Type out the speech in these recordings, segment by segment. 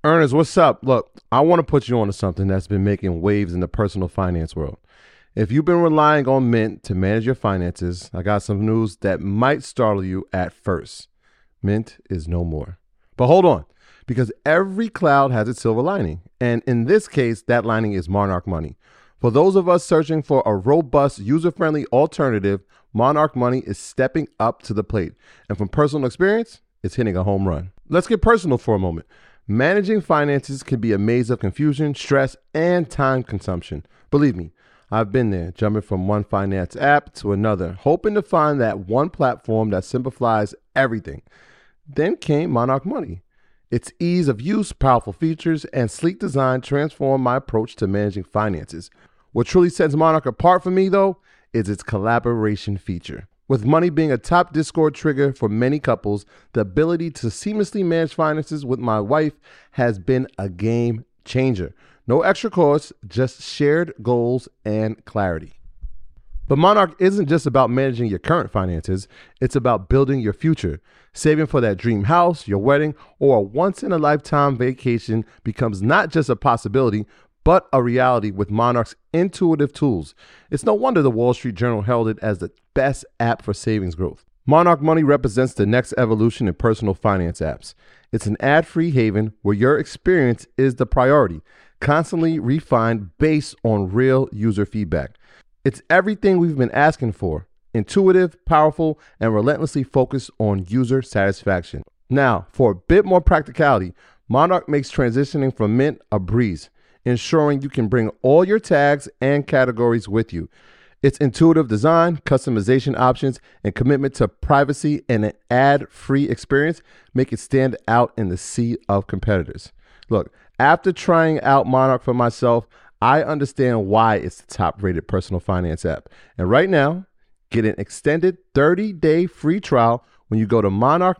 Ernest, what's up? Look, I want to put you on to something that's been making waves in the personal finance world. If you've been relying on Mint to manage your finances, I got some news that might startle you at first. Mint is no more. But hold on, because every cloud has its silver lining. And in this case, that lining is Monarch Money. For those of us searching for a robust, user-friendly alternative, Monarch Money is stepping up to the plate. And from personal experience, it's hitting a home run. Let's get personal for a moment. Managing finances can be a maze of confusion, stress, and time consumption. Believe me, I've been there, jumping from one finance app to another, hoping to find that one platform that simplifies everything. Then came Monarch Money. Its ease of use, powerful features, and sleek design transformed my approach to managing finances. What truly sets Monarch apart for me, though, is its collaboration feature. With Money being a top Discord trigger for many couples, the ability to seamlessly manage finances with my wife has been a game changer. No extra costs, just shared goals and clarity. But Monarch isn't just about managing your current finances, it's about building your future. Saving for that dream house, your wedding, or a once-in-a-lifetime vacation becomes not just a possibility, but a reality with Monarch's intuitive tools. It's no wonder the Wall Street Journal held it as the best app for savings growth. Monarch Money represents the next evolution in personal finance apps. It's an ad-free haven where your experience is the priority, constantly refined based on real user feedback. It's everything we've been asking for: intuitive, powerful, and relentlessly focused on user satisfaction. Now, for a bit more practicality, Monarch makes transitioning from Mint a breeze, ensuring you can bring all your tags and categories with you. Its intuitive design, customization options, and commitment to privacy and an ad-free experience make it stand out in the sea of competitors. Look, after trying out Monarch for myself, I understand why it's the top-rated personal finance app. And right now, get an extended 30-day free trial when you go to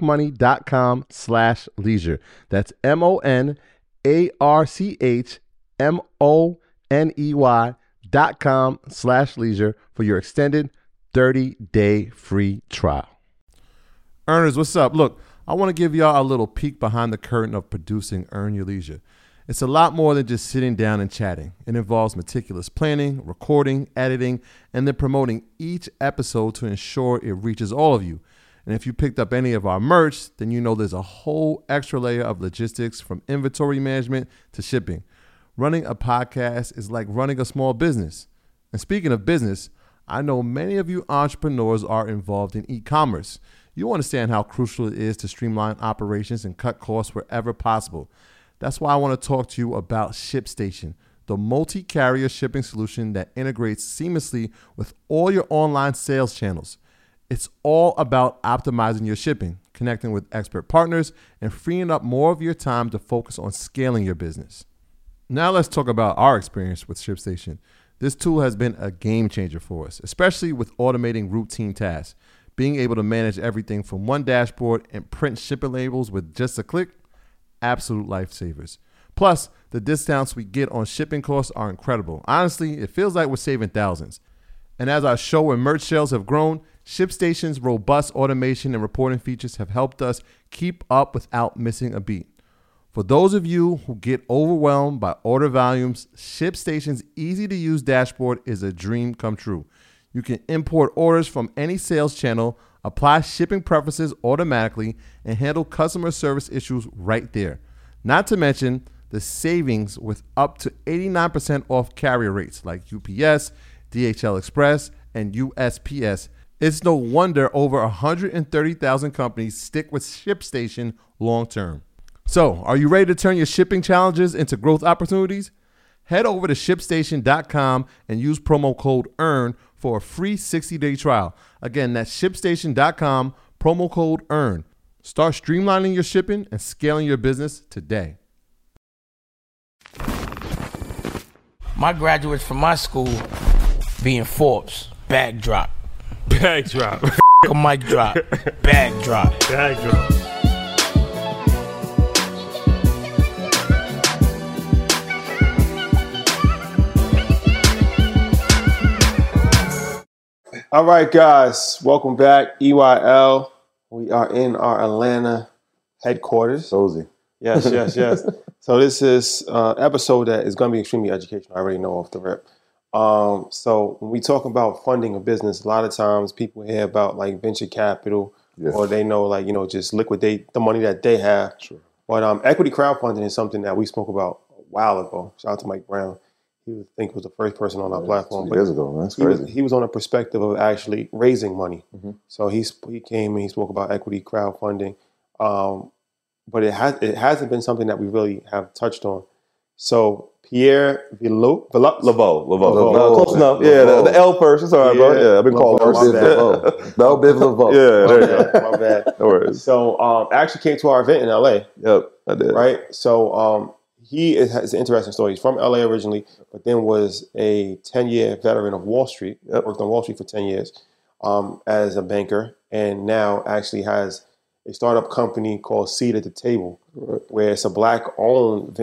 monarchmoney.com/leisure. That's MonarchMoney.com/leisure for your extended 30-day free trial. Earners, what's up? Look, I want to give y'all a little peek behind the curtain of producing Earn Your Leisure. It's a lot more than just sitting down and chatting. It involves meticulous planning, recording, editing, and then promoting each episode to ensure it reaches all of you. And if you picked up any of our merch, then you know there's a whole extra layer of logistics, from inventory management to shipping. Running a podcast is like running a small business. And speaking of business, I know many of you entrepreneurs are involved in e-commerce. You understand how crucial it is to streamline operations and cut costs wherever possible. That's why I want to talk to you about ShipStation, the multi-carrier shipping solution that integrates seamlessly with all your online sales channels. It's all about optimizing your shipping, connecting with expert partners, and freeing up more of your time to focus on scaling your business. Now let's talk about our experience with ShipStation. This tool has been a game changer for us, especially with automating routine tasks. Being able to manage everything from one dashboard and print shipping labels with just a click, absolute lifesavers. Plus, the discounts we get on shipping costs are incredible. Honestly, it feels like we're saving thousands. And as our show and merch sales have grown, ShipStation's robust automation and reporting features have helped us keep up without missing a beat. For those of you who get overwhelmed by order volumes, ShipStation's easy-to-use dashboard is a dream come true. You can import orders from any sales channel, apply shipping preferences automatically, and handle customer service issues right there. Not to mention the savings with up to 89% off carrier rates like UPS, DHL Express, and USPS. It's no wonder over 130,000 companies stick with ShipStation long term. So, are you ready to turn your shipping challenges into growth opportunities? Head over to ShipStation.com and use promo code EARN for a free 60-day trial. Again, that's ShipStation.com, promo code EARN. Start streamlining your shipping and scaling your business today. My graduates from my school being Forbes, bag drop. Bag drop. A mic drop, bag drop. Bag drop. All right, guys, welcome back. EYL. We are in our Atlanta headquarters. Cozy. Yes. So this is episode that is going to be extremely educational. I already know off the rip. So when we talk about funding a business, a lot of times people hear about like venture capital, or they know like, just liquidate the money that they have. Sure. But equity crowdfunding is something that we spoke about a while ago. Shout out to Mike Brown. He was, I think, was the first person on our platform. 2 years ago, man. That's crazy. He was on a perspective of actually raising money. So he came and he spoke about equity crowdfunding. But it hasn't been something that we really have touched on. So Pierre Laveau. Laveau. Close enough. Yeah, the L first. It's all right, bro. Yeah, I've been called Biv Laveau. Yeah, my bad. No worries. So actually came to our event in LA. Yep, I did. Right. So he has an interesting story. He's from LA originally, but then was a 10-year veteran of Wall Street. Worked on Wall Street for 10 years as a banker, and now actually has a startup company called Seat at the Table, where it's a black-owned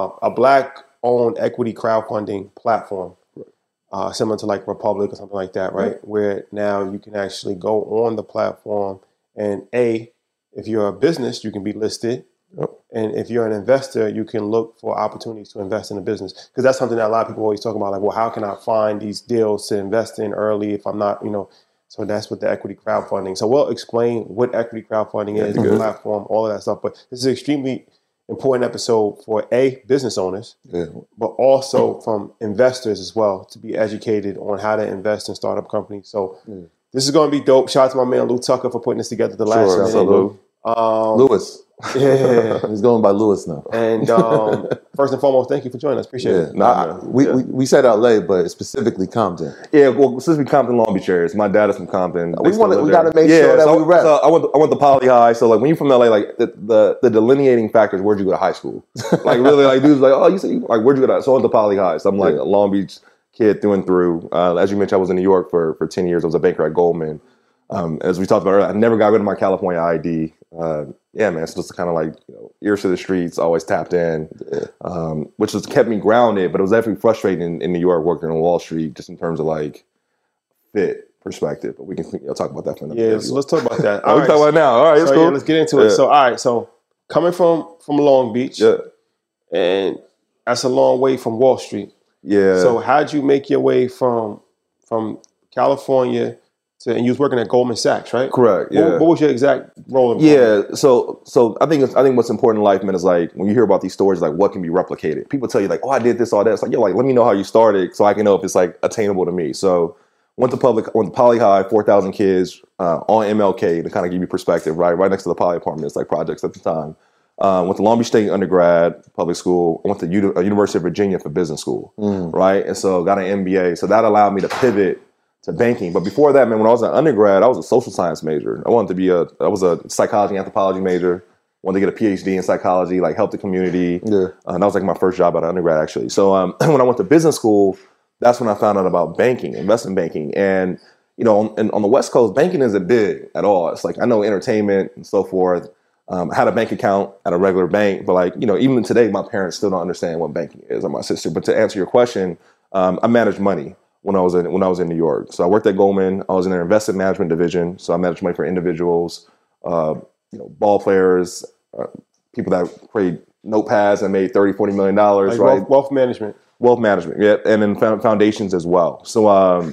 equity crowdfunding platform, similar to like Republic or something like that, right? Where now you can actually go on the platform and if you're a business, you can be listed. And if you're an investor, you can look for opportunities to invest in a business. Because that's something that a lot of people always talk about, like, well, how can I find these deals to invest in early if I'm not, So that's what the equity crowdfunding. So we'll explain what equity crowdfunding is, the platform, all of that stuff. But this is an extremely important episode for business owners, but also from investors as well, to be educated on how to invest in startup companies. So this is going to be dope. Shout out to my man Lou Tucker for putting this together the last minute. Lewis. Yeah. He's going by Lewis now. And first and foremost, thank you for joining us. Appreciate it. We said LA, but specifically Compton. Yeah, well, since we Compton Long Beach areas, my dad is from Compton. We got to make sure that we rep. So I went to Poly High. So like when you're from LA, like the delineating factor is where'd you go to high school? Like really, like dudes like, oh, you said like where'd you go to? So I went to Poly High. So I'm like a Long Beach kid through and through. As you mentioned, I was in New York for 10 years. I was a banker at Goldman. As we talked about earlier, I never got rid of my California ID. Yeah, man, it's just kind of like ears to the streets, always tapped in, which has kept me grounded. But it was definitely frustrating in New York working on Wall Street, just in terms of like fit perspective. But we can talk about that for another day. So let's talk about that. We talk about it now. All right, it's cool. Yeah, let's get into it. So all right, so coming from Long Beach, and that's a long way from Wall Street. Yeah. So how'd you make your way from California? And you was working at Goldman Sachs, right? Correct. Yeah. What was your exact role? So I think what's important in life, man, is like when you hear about these stories, like what can be replicated. People tell you like, oh, I did this, all that. It's like, yo, like let me know how you started, so I can know if it's like attainable to me. So went to Poly High, 4,000 kids on MLK to kind of give you perspective, right next to the Poly apartments, like projects at the time. Went to Long Beach State undergrad, public school. I went to University of Virginia for business school, right? And so got an MBA. So that allowed me to pivot to banking. But before that, man, when I was an undergrad, I was a social science major. I was a psychology, anthropology major. Wanted to get a PhD in psychology, like help the community. Yeah. And that was like my first job out of undergrad, actually. So when I went to business school, that's when I found out about banking, investment banking. And, on the West Coast, banking isn't big at all. It's like, I know entertainment and so forth. I had a bank account at a regular bank, but like, even today, my parents still don't understand what banking is, or my sister. But to answer your question, I managed money when I was in New York. So I worked at Goldman. I was in their investment management division. So I managed money for individuals, ball players, people that create notepads and made $30, $40 million, like right? Wealth management. Wealth management, yeah, and then foundations as well. So,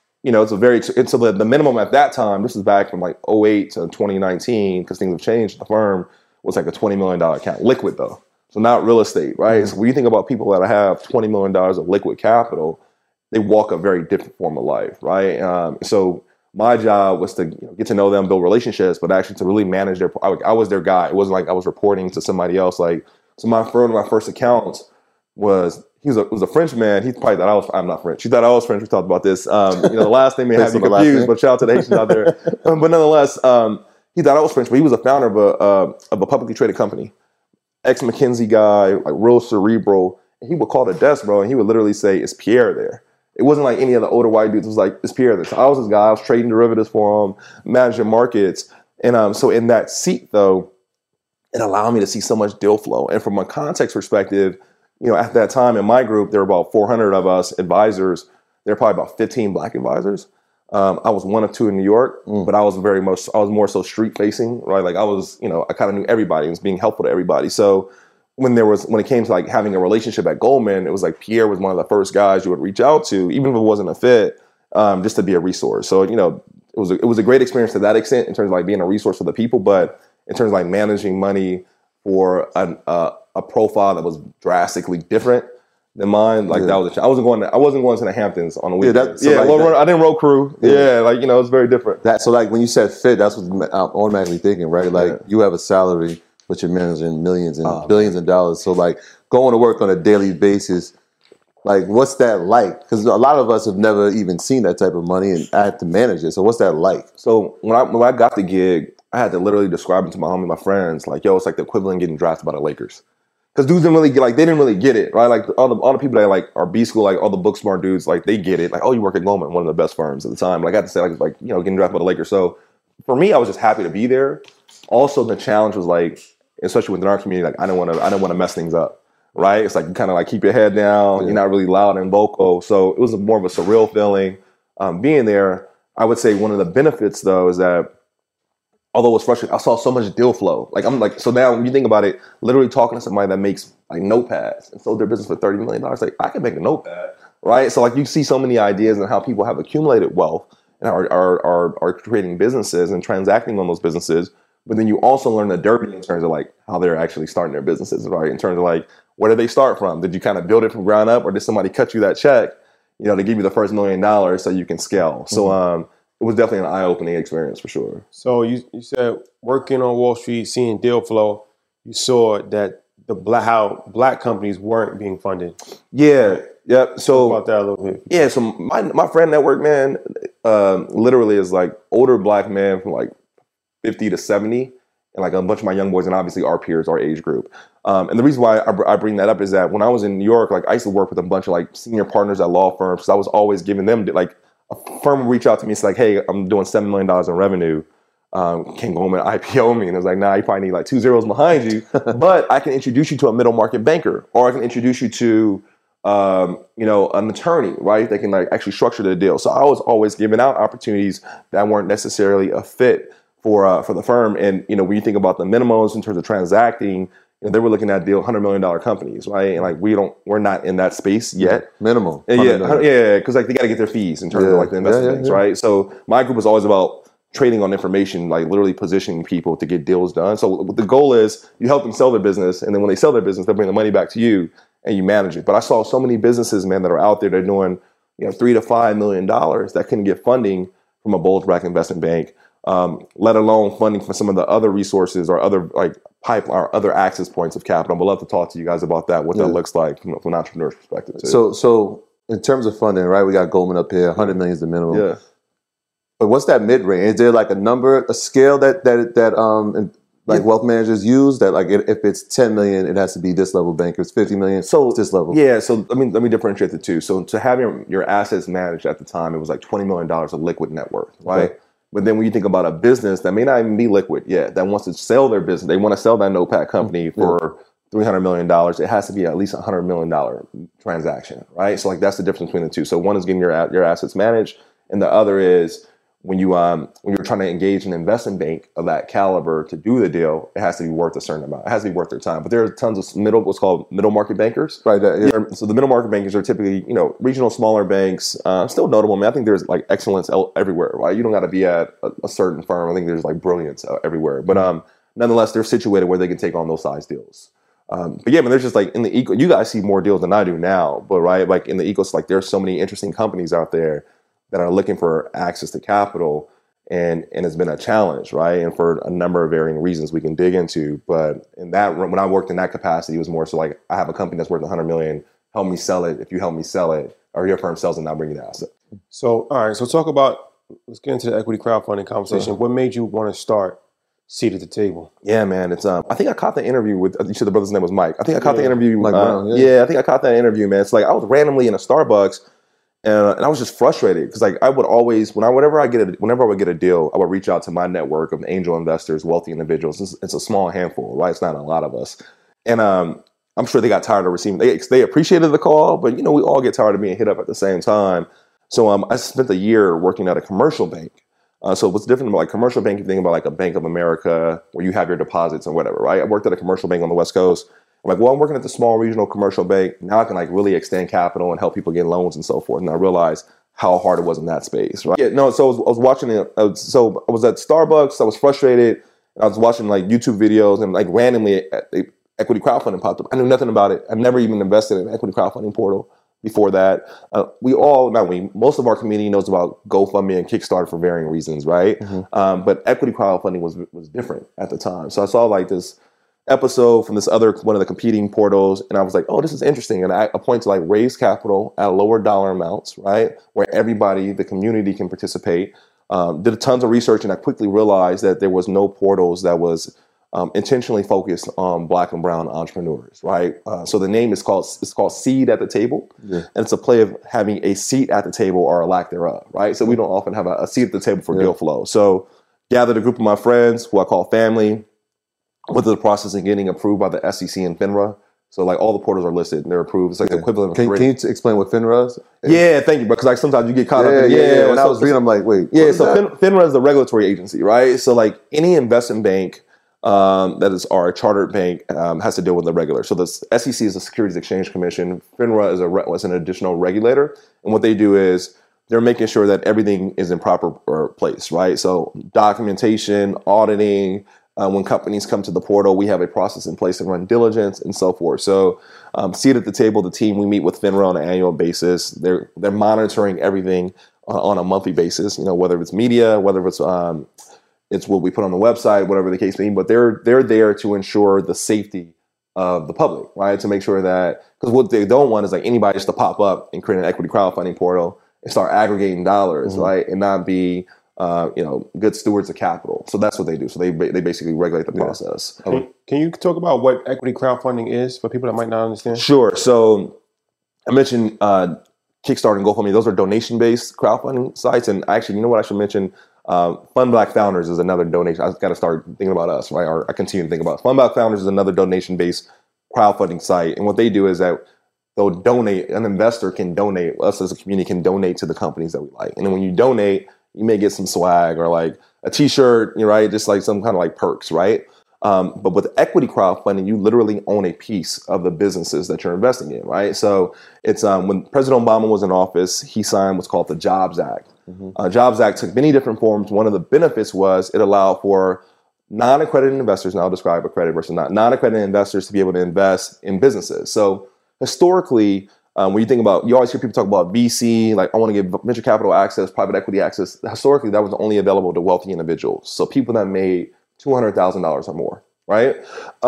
it's the minimum at that time. This is back from like 2008 to 2019 because things have changed. The firm was like a $20 million account, liquid though, so not real estate, right? Mm-hmm. So when you think about people that have $20 million of liquid capital, they walk a very different form of life, right? So my job was to get to know them, build relationships, but actually to really manage their. I was their guy. It wasn't like I was reporting to somebody else. Like, so my first account was a French man. He probably thought I'm not French. He thought I was French. We talked about this. The last name may have you confused, but shout out to the Haitians out there. But nonetheless, he thought I was French, but he was a founder of a publicly traded company, ex-McKinsey guy, like real cerebral. And he would call the desk, bro, and he would literally say, "Is Pierre there?" It wasn't like any of the older white dudes. It was like, "Is Pierre there?" So I was this guy. I was trading derivatives for him, managing markets, and so in that seat though, it allowed me to see so much deal flow. And from a context perspective, at that time in my group, there were about 400 of us advisors. There were probably about 15 black advisors. I was one of two in New York, but I was more so street facing, right? Like I was, I kind of knew everybody and was being helpful to everybody. So when it came to like having a relationship at Goldman, it was like Pierre was one of the first guys you would reach out to, even if it wasn't a fit, just to be a resource. So, you know, it was a great experience to that extent in terms of like being a resource for the people, but in terms of like managing money for a profile that was drastically different than mine, like that was I wasn't going to the Hamptons on the weekend. I didn't row crew. Yeah, like, you know, it's very different. So like when you said fit, that's what I'm automatically thinking, right? Like you have a salary, but you're managing millions and billions of dollars. So like going to work on a daily basis, like what's that like? Because a lot of us have never even seen that type of money, and I have to manage it. So what's that like? So when I got the gig, I had to literally describe it to my friends, like, yo, it's like the equivalent of getting drafted by the Lakers. Because dudes didn't really they didn't really get it, right? Like all the people that like are B school, like all the book smart dudes, like they get it. Like, oh, you work at Goldman, one of the best firms at the time. Like I had to say, like you know, getting drafted by the Lakers. So for me, I was just happy to be there. Also, the challenge was like, especially within our community, like I didn't want to mess things up, right? It's like you kind of like keep your head down. You're not really loud and vocal. So it was more of a surreal feeling being there. I would say one of the benefits though is that, although it was frustrating, I saw so much deal flow. Like I'm like, so now when you think about it, literally talking to somebody that makes like notepads and sold their business for $30 million, like I can make a notepad, right? So like you see so many ideas and how people have accumulated wealth and are creating businesses and transacting on those businesses. But then you also learn the dirty in terms of like how they're actually starting their businesses, right? In terms of like, where did they start from? Did you kind of build it from ground up, or did somebody cut you that check, you know, to give you the first $1 million so you can scale? So it was definitely an eye-opening experience for sure. So you said working on Wall Street, seeing deal flow, you saw that how black companies weren't being funded. Yeah. Yep. So talk about that a little bit. Yeah. So my friend network, man, literally is like older black men from like 50 to 70, and like a bunch of my young boys, and obviously our peers, our age group. And the reason why I bring that up is that when I was in New York, like I used to work with a bunch of like senior partners at law firms. So I was always giving them like, a firm would reach out to me. It's like, hey, I'm doing $7 million in revenue. Can Goldman IPO me? And I was like, nah, you probably need like 2 zeros behind you. But I can introduce you to a middle market banker, or I can introduce you to, you know, an attorney, right? They can like actually structure the deal. So I was always giving out opportunities that weren't necessarily a fit for the firm. And, you know, when you think about the minimums in terms of transacting, you know, they were looking at $100 million companies, right? And like we're not in that space yet. Minimum. Yeah, because like they got to get their fees in terms of like the investment banks, right? So my group was always about trading on information, like literally positioning people to get deals done. So the goal is you help them sell their business, and then when they sell their business, they'll bring the money back to you and you manage it. But I saw so many businesses, man, that are out there, they're doing, you know, $3 to $5 million that couldn't get funding from a bulge bracket investment bank, let alone funding from some of the other resources or other like pipeline or other access points of capital. We'd love to talk to you guys about that, what that looks like from an entrepreneur's perspective too. So in terms of funding, right, we got Goldman up here, 100 million is the minimum. Yeah. But what's that mid-range? Is there like a scale that wealth managers use that like if it's 10 million, it has to be this level bank. If it's 50 million, so it's this level. Yeah. So let me differentiate the two. So to have your assets managed at the time, it was like $20 million of liquid net worth, right? Okay. But then when you think about a business that may not even be liquid yet, that wants to sell their business, they want to sell that notepad company for $300 million, it has to be at least a $100 million transaction, right? So like that's the difference between the two. So one is getting your assets managed, and the other is when you're trying to engage an investment bank of that caliber to do the deal, it has to be worth a certain amount. It has to be worth their time. But there are tons of what's called middle market bankers. Right. So the middle market bankers are typically, you know, regional smaller banks. Still notable. I mean, I think there's like excellence everywhere, right? You don't got to be at a certain firm. I think there's like brilliance everywhere. But nonetheless, they're situated where they can take on those size deals. But yeah, I mean, there's just like in the you guys see more deals than I do now. But right, like in the ecosystem, like there's so many interesting companies out there that are looking for access to capital, and it's been a challenge, right? And for a number of varying reasons we can dig into. But in that, when I worked in that capacity, it was more so like, I have a company that's worth $100 million, help me sell it. If you help me sell it, or your firm sells it, I'll bring you the asset. So, all right, so talk about, let's get into the equity crowdfunding conversation. What made you want to start Seat at the Table? Yeah, man, it's I think I caught the interview with, you said the brother's name was Mike. I think I caught the interview. Mike Brown, I think I caught that interview, man. It's like I was randomly in a Starbucks, and I was just frustrated because like I would always, whenever I would get a deal, I would reach out to my network of angel investors, wealthy individuals. It's a small handful, right? It's not a lot of us. And I'm sure they got tired of receiving, they appreciated the call, but you know, we all get tired of being hit up at the same time. So I spent a year working at a commercial bank. So what's different about like commercial bank, you think about like a Bank of America where you have your deposits and whatever, right? I worked at a commercial bank on the West Coast. I'm like, well, I'm working at the small regional commercial bank. Now I can like really extend capital and help people get loans and so forth. And I realized how hard it was in that space, right? Yeah, no, so I was watching it. So I was at Starbucks. I was frustrated. And I was watching like YouTube videos and like randomly equity crowdfunding popped up. I knew nothing about it. I've never even invested in an equity crowdfunding portal before that. Most of our community knows about GoFundMe and Kickstarter for varying reasons, right? Mm-hmm. But equity crowdfunding was different at the time. So I saw like this episode from this other one of the competing portals, and I was like, oh, this is interesting. And I point to like raise capital at lower dollar amounts, right, where everybody, the community, can participate. Did tons of research, and I quickly realized that there was no portals that was intentionally focused on Black and brown entrepreneurs, right? So the name is called Seed at the Table, and it's a play of having a seat at the table or a lack thereof, right? So we don't often have a seat at the table for deal flow. So gathered a group of my friends who I call family, went through the process of getting approved by the SEC and FINRA. So like all the portals are listed and they're approved. It's like the equivalent of Can you explain what FINRA is? Yeah, thank you. Because like sometimes you get caught up in when I was reading, I'm like, wait. Yeah, so FINRA is the regulatory agency, right? So like any investment bank that is our chartered bank has to deal with the regulator. So the SEC is the Securities Exchange Commission. FINRA is an additional regulator. And what they do is they're making sure that everything is in proper place, right? So documentation, auditing. When companies come to the portal, we have a process in place to run diligence and so forth. So seat at the table, the team, we meet with FINRA on an annual basis. They're monitoring everything on a monthly basis, whether it's media, whether it's what we put on the website, whatever the case may be. But they're there to ensure the safety of the public, right? To make sure that, because what they don't want is like anybody just to pop up and create an equity crowdfunding portal and start aggregating dollars, right? And not be good stewards of capital. So that's what they do. So they basically regulate the process. Can you talk about what equity crowdfunding is for people that might not understand? Sure. So I mentioned Kickstarter and GoFundMe. Those are donation-based crowdfunding sites. And actually, you know what I should mention? Fund Black Founders is another donation. I got to start thinking about us, right? Or I continue to think about it. Fund Black Founders is another donation-based crowdfunding site. And what they do is that they'll donate. An investor can donate. Us as a community can donate to the companies that we like. And then when you donate, you may get some swag or like a t-shirt, right? Just like some kind of like perks, right? But with equity crowdfunding, you literally own a piece of the businesses that you're investing in, right? So it's when President Obama was in office, he signed what's called the Jobs Act. Jobs Act took many different forms. One of the benefits was it allowed for non-accredited investors, and I'll describe accredited versus not, non-accredited investors to be able to invest in businesses. So historically, when you think about, you always hear people talk about VC, like I want to give venture capital access, private equity access. Historically, that was only available to wealthy individuals. So people that made $200,000 or more, right?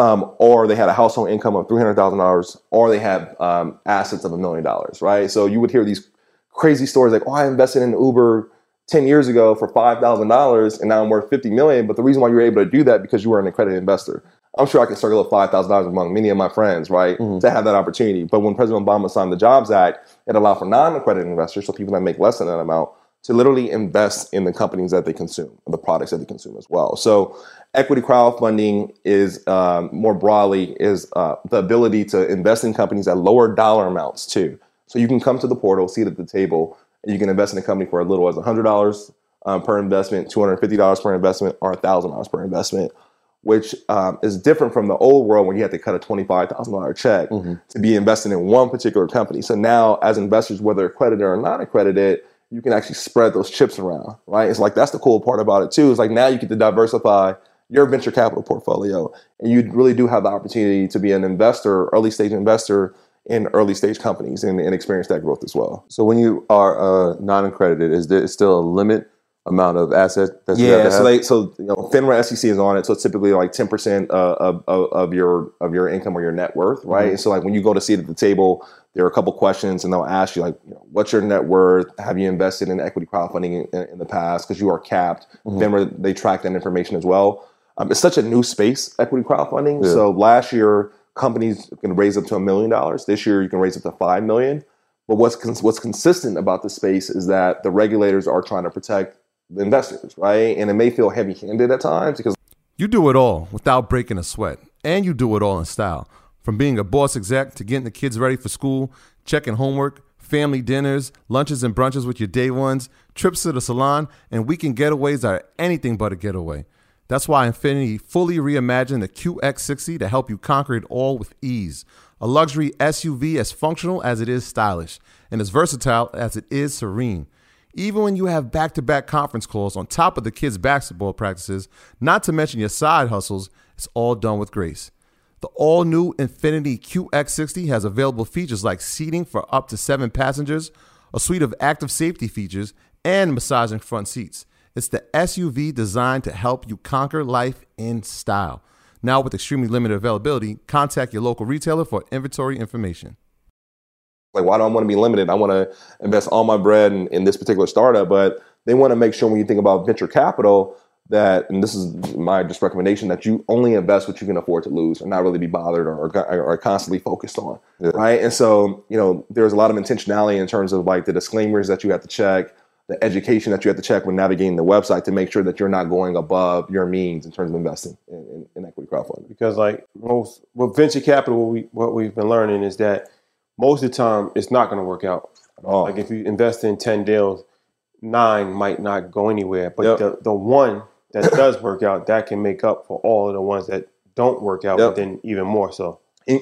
Or they had a household income of $300,000, or they had assets of $1 million, right? So you would hear these crazy stories like, oh, I invested in Uber 10 years ago for $5,000 and now I'm worth $50 million. But the reason why you were able to do that because you were an accredited investor. I'm sure I could circle up $5,000 among many of my friends, right, to have that opportunity. But when President Obama signed the Jobs Act, it allowed for non-accredited investors, so people that make less than that amount, to literally invest in the companies that they consume, the products that they consume as well. So equity crowdfunding is, more broadly, is the ability to invest in companies at lower dollar amounts too. So you can come to the portal, seat at the table, and you can invest in a company for as little as $100 per investment, $250 per investment, or $1,000 per investment, which is different from the old world when you had to cut a $25,000 check to be invested in one particular company. So now, as investors, whether accredited or not accredited, you can actually spread those chips around, right? It's like, that's the cool part about it too. It's like now you get to diversify your venture capital portfolio, and you really do have the opportunity to be an investor, early stage investor in early stage companies and experience that growth as well. So when you are non-accredited, is there still a limit amount of assets that you have to have? FINRA SEC is on it, so it's typically like 10% of your income or your net worth, right? So like when you go to seat at the table, there are a couple questions, and they'll ask you like, what's your net worth? Have you invested in equity crowdfunding in the past? Because you are capped. FINRA, they track that information as well. It's such a new space, equity crowdfunding. Yeah. So last year, companies can raise up to $1 million. This year, you can raise up to $5 million. But what's consistent about the space is that the regulators are trying to protect the investors, right? And it may feel heavy-handed at times because you do it all without breaking a sweat, and you do it all in style. From being a boss exec to getting the kids ready for school, checking homework, family dinners, lunches and brunches with your day ones, trips to the salon, and weekend getaways are anything but a getaway. That's why Infinity fully reimagined the QX60 to help you conquer it all with ease. A luxury SUV as functional as it is stylish, and as versatile as it is serene. Even when you have back-to-back conference calls on top of the kids' basketball practices, not to mention your side hustles, it's all done with grace. The all-new Infinity QX60 has available features like seating for up to 7 passengers, a suite of active safety features, and massaging front seats. It's the SUV designed to help you conquer life in style. Now with extremely limited availability, contact your local retailer for inventory information. Like, why do I want to be limited? I want to invest all my bread in this particular startup, but they want to make sure when you think about venture capital that, and this is my just recommendation, that you only invest what you can afford to lose and not really be bothered or constantly focused on, right? And so, there's a lot of intentionality in terms of like the disclaimers that you have to check, the education that you have to check when navigating the website to make sure that you're not going above your means in terms of investing in equity crowdfunding. Because like with venture capital, what we've been learning is that most of the time it's not going to work out at all. Like if you invest in 10 deals, 9 might not go anywhere, but the one that does work out, that can make up for all of the ones that don't work out, but then even more so.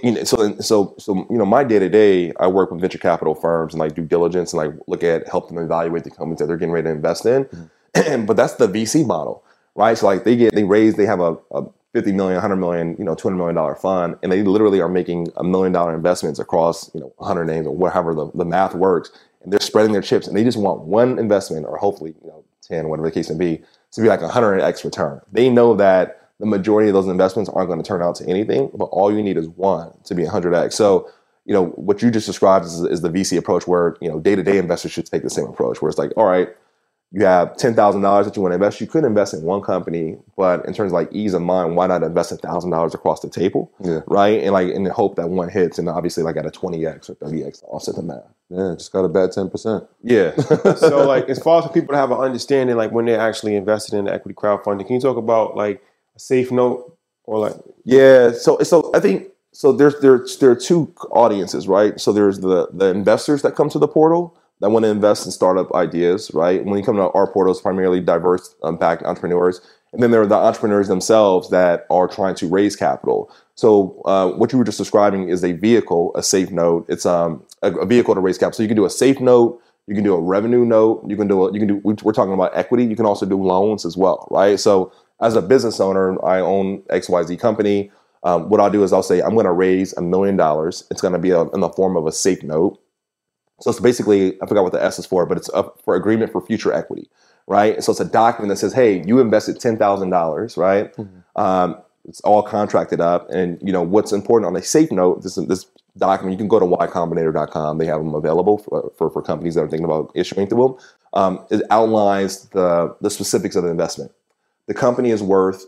So my day to day, I work with venture capital firms and like due diligence and like help them evaluate the companies that they're getting ready to invest in. Mm-hmm. But that's the VC model, right? So like they have a $50 million, $100 million, $200 million fund, and they literally are making $1 million investments across 100 names or however the math works, and they're spreading their chips, and they just want one investment or hopefully 10, whatever the case may be, to be like 100x return. They know that the majority of those investments aren't going to turn out to anything, but all you need is one to be 100x. So, what you just described is the VC approach where, day-to-day investors should take the same approach, where it's like, all right, you have $10,000 that you want to invest. You could invest in one company, but in terms of like ease of mind, why not invest $1,000 across the table, right? And like in the hope that one hits, and obviously like at a 20x or 30x to offset the math. Yeah, just got to bet 10%. Yeah. So like as far as people to have an understanding, like when they're actually invested in the equity crowdfunding, can you talk about like a safe note or like? Yeah. So I think there are two audiences, right? So there's the investors that come to the portal that want to invest in startup ideas, right? When you come to our portal, it's primarily diverse backed entrepreneurs. And then there are the entrepreneurs themselves that are trying to raise capital. So what you were just describing is a vehicle, a safe note. It's a vehicle to raise capital. So you can do a safe note, you can do a revenue note, we're talking about equity. You can also do loans as well, right? So as a business owner, I own XYZ company. What I'll do is I'll say, I'm going to raise $1 million. It's going to be in the form of a safe note. So it's basically, I forgot what the S is for, but it's up for agreement for future equity, right? So it's a document that says, hey, you invested $10,000, right? Mm-hmm. It's all contracted up. And, what's important on a safe note, this document, you can go to ycombinator.com. They have them available for companies that are thinking about issuing to them. It outlines the specifics of the investment. The company is worth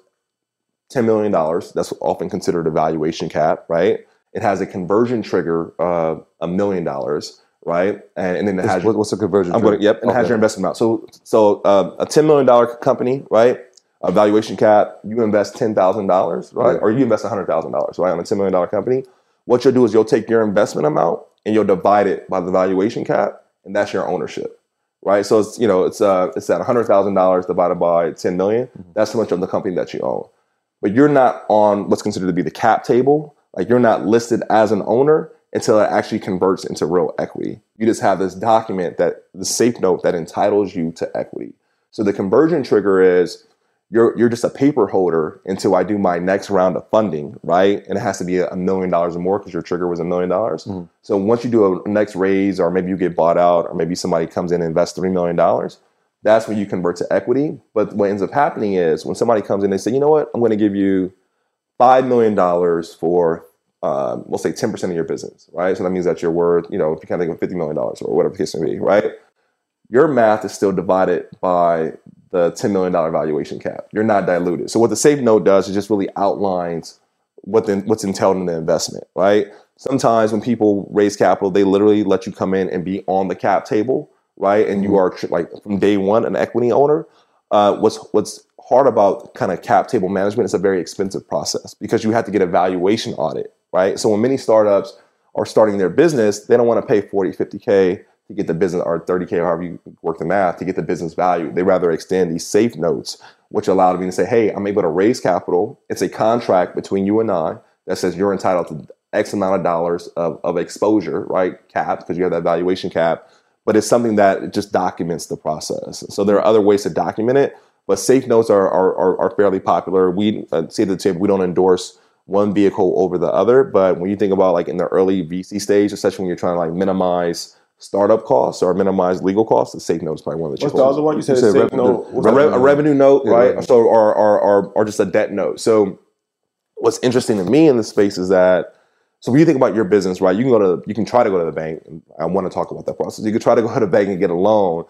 $10 million. That's often considered a valuation cap, right? It has a conversion trigger of $1 million. Right, and then it has what's the conversion? And it has your investment amount. So a $10 million company, right? A valuation cap. You invest $10,000, right? Or you invest $100,000, right? On a $10 million company. What you'll do is you'll take your investment amount and you'll divide it by the valuation cap, and that's your ownership, right? So it's it's at $100,000 divided by 10 million. That's how much of the company that you own. But you're not on what's considered to be the cap table. Like you're not listed as an owner until it actually converts into real equity. You just have this document, the safe note that entitles you to equity. So the conversion trigger is you're just a paper holder until I do my next round of funding, right? And it has to be $1 million or more because your trigger was $1 million. Mm-hmm. So once you do a next raise, or maybe you get bought out, or maybe somebody comes in and invests $3 million, that's when you convert to equity. But what ends up happening is when somebody comes in, they say, you know what, I'm going to give you $5 million for we'll say 10% of your business, right? So that means that you're worth, if you kind of think of $50 million or whatever the case may be, right? Your math is still divided by the $10 million valuation cap. You're not diluted. So what the safe note does is just really outlines what's entailed in the investment, right? Sometimes when people raise capital, they literally let you come in and be on the cap table, right? And you are like from day one an equity owner. What's hard about kind of cap table management is a very expensive process because you have to get a valuation audit, right? So when many startups are starting their business, they don't want to pay 40, 50K to get the business, or 30K, however you work the math, to get the business value. They rather extend these safe notes which allowed me to say, hey, I'm able to raise capital. It's a contract between you and I that says you're entitled to X amount of dollars of exposure, right? Capped, because you have that valuation cap. But it's something that just documents the process. So there are other ways to document it, but safe notes are fairly popular. We say to the table, we don't endorse one vehicle over the other. But when you think about like in the early VC stage, especially when you're trying to like minimize startup costs or minimize legal costs, the safe note is probably one of the What's cheapest. the other one? You said safe note. A revenue note, Yeah, right? revenue. So or just a debt note. So what's interesting to me in this space is that, so when you think about your business, right, you can try to go to the bank. And I want to talk about that process. You could try to go to the bank and get a loan,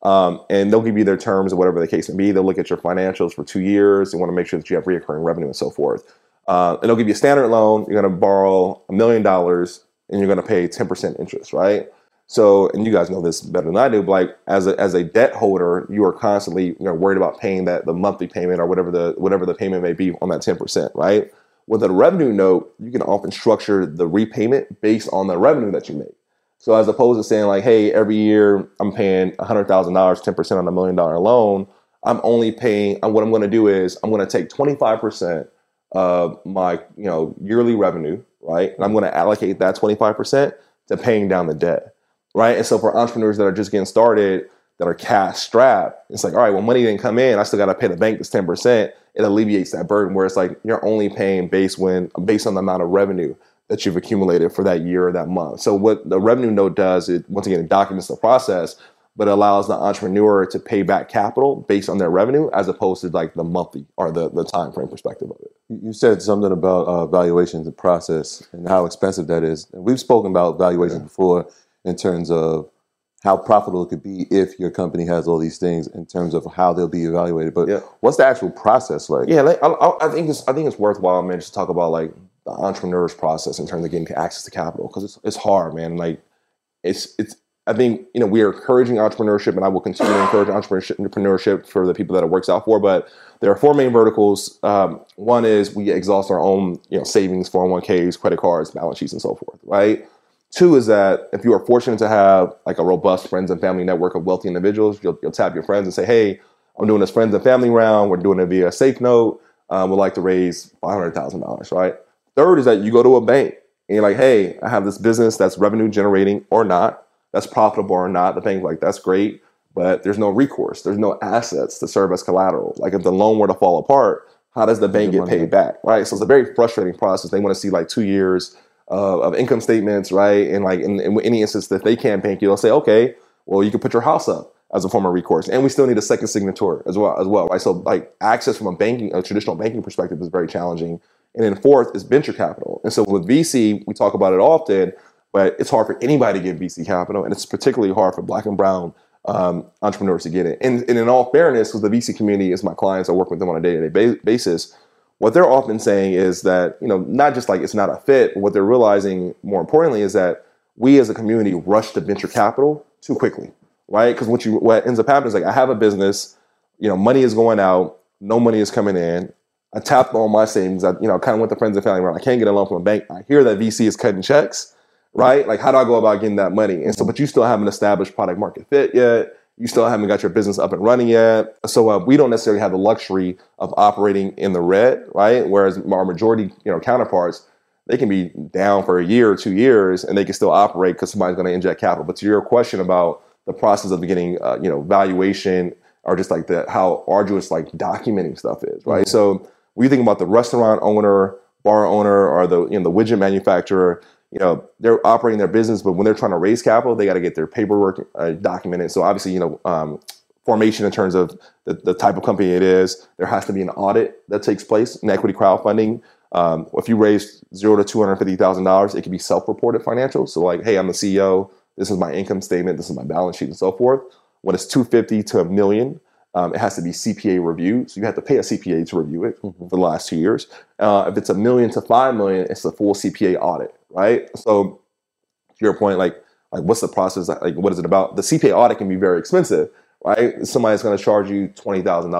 and they'll give you their terms or whatever the case may be. They'll look at your financials for 2 years. They want to make sure that you have recurring revenue and so forth. And they'll give you a standard loan. You're going to borrow $1 million, and you're going to pay 10% interest, right? So, and you guys know this better than I do, but like as a debt holder, you are constantly worried about paying the monthly payment or whatever the payment may be on that 10%, right? With a revenue note, you can often structure the repayment based on the revenue that you make. So as opposed to saying like, hey, every year I'm paying $100,000, 10% on $1 million loan, I'm only paying, what I'm going to do is I'm going to take 25% of my yearly revenue, right? And I'm going to allocate that 25% to paying down the debt, right? And so for entrepreneurs that are just getting started, that are cash strapped, it's like, all right, well, money didn't come in, I still got to pay the bank this 10%. It alleviates that burden where it's like you're only paying based on the amount of revenue that you've accumulated for that year or that month. So what the revenue note does, once again, it documents the process, but it allows the entrepreneur to pay back capital based on their revenue as opposed to like the monthly or the time frame perspective of it. You said something about valuations and process and how expensive that is. And we've spoken about valuations before in terms of how profitable it could be if your company has all these things in terms of how they'll be evaluated. But what's the actual process like? Yeah, I think it's worthwhile, man, just to talk about like the entrepreneur's process in terms of getting access to capital because it's hard, man. Like it's I think we are encouraging entrepreneurship, and I will continue to encourage entrepreneurship for the people that it works out for. But there are 4 main verticals. One is we exhaust our own savings, 401ks, credit cards, balance sheets, and so forth, right? 2 is that if you are fortunate to have like a robust friends and family network of wealthy individuals, you'll tap your friends and say, hey, I'm doing this friends and family round. We're doing it via Safe Note. We'd like to raise $500,000, right? 3rd is that you go to a bank and you're like, hey, I have this business that's revenue generating or not, that's profitable or not. The bank's like, that's great, but there's no recourse. There's no assets to serve as collateral. Like if the loan were to fall apart, how does the bank get paid back, right? So it's a very frustrating process. They want to see like 2 years of income statements, right? And like in any instance that they can't bank you, they'll say, okay, well, you can put your house up as a form of recourse. And we still need a second signature as well, right? So like access from a traditional banking perspective is very challenging. And then 4th is venture capital. And so with VC, we talk about it often, but it's hard for anybody to get VC capital. And it's particularly hard for Black and brown entrepreneurs to get it. And in all fairness, because the VC community is my clients, I work with them on a day-to-day basis. What they're often saying is that, not just like it's not a fit, but what they're realizing more importantly is that we as a community rush to venture capital too quickly, right? Because what ends up happening is like I have a business, money is going out, no money is coming in. I tapped on my savings. I kind of went to friends and family around. I can't get a loan from a bank. I hear that VC is cutting checks, right? Like how do I go about getting that money? And so, but you still haven't established product market fit yet. You still haven't got your business up and running yet. So we don't necessarily have the luxury of operating in the red, right? Whereas our majority, counterparts, they can be down for a year or 2 years and they can still operate because somebody's going to inject capital. But to your question about the process of getting, valuation or just like how arduous like documenting stuff is, right? Mm-hmm. So when you think about the restaurant owner, bar owner, or the widget manufacturer, they're operating their business, but when they're trying to raise capital, they got to get their paperwork documented. So obviously, formation in terms of the type of company it is, there has to be an audit that takes place in equity crowdfunding. If you raise $0 to $250,000, it can be self-reported financials. So like, hey, I'm the CEO. This is my income statement. This is my balance sheet and so forth. When it's $250,000 to $1 million, it has to be CPA reviewed. So you have to pay a CPA to review it for the last 2 years. If it's $1 million to $5 million, it's a full CPA audit, right? So to your point, like what's the process? Like, what is it about? The CPA audit can be very expensive, right? Somebody's going to charge you $20,000,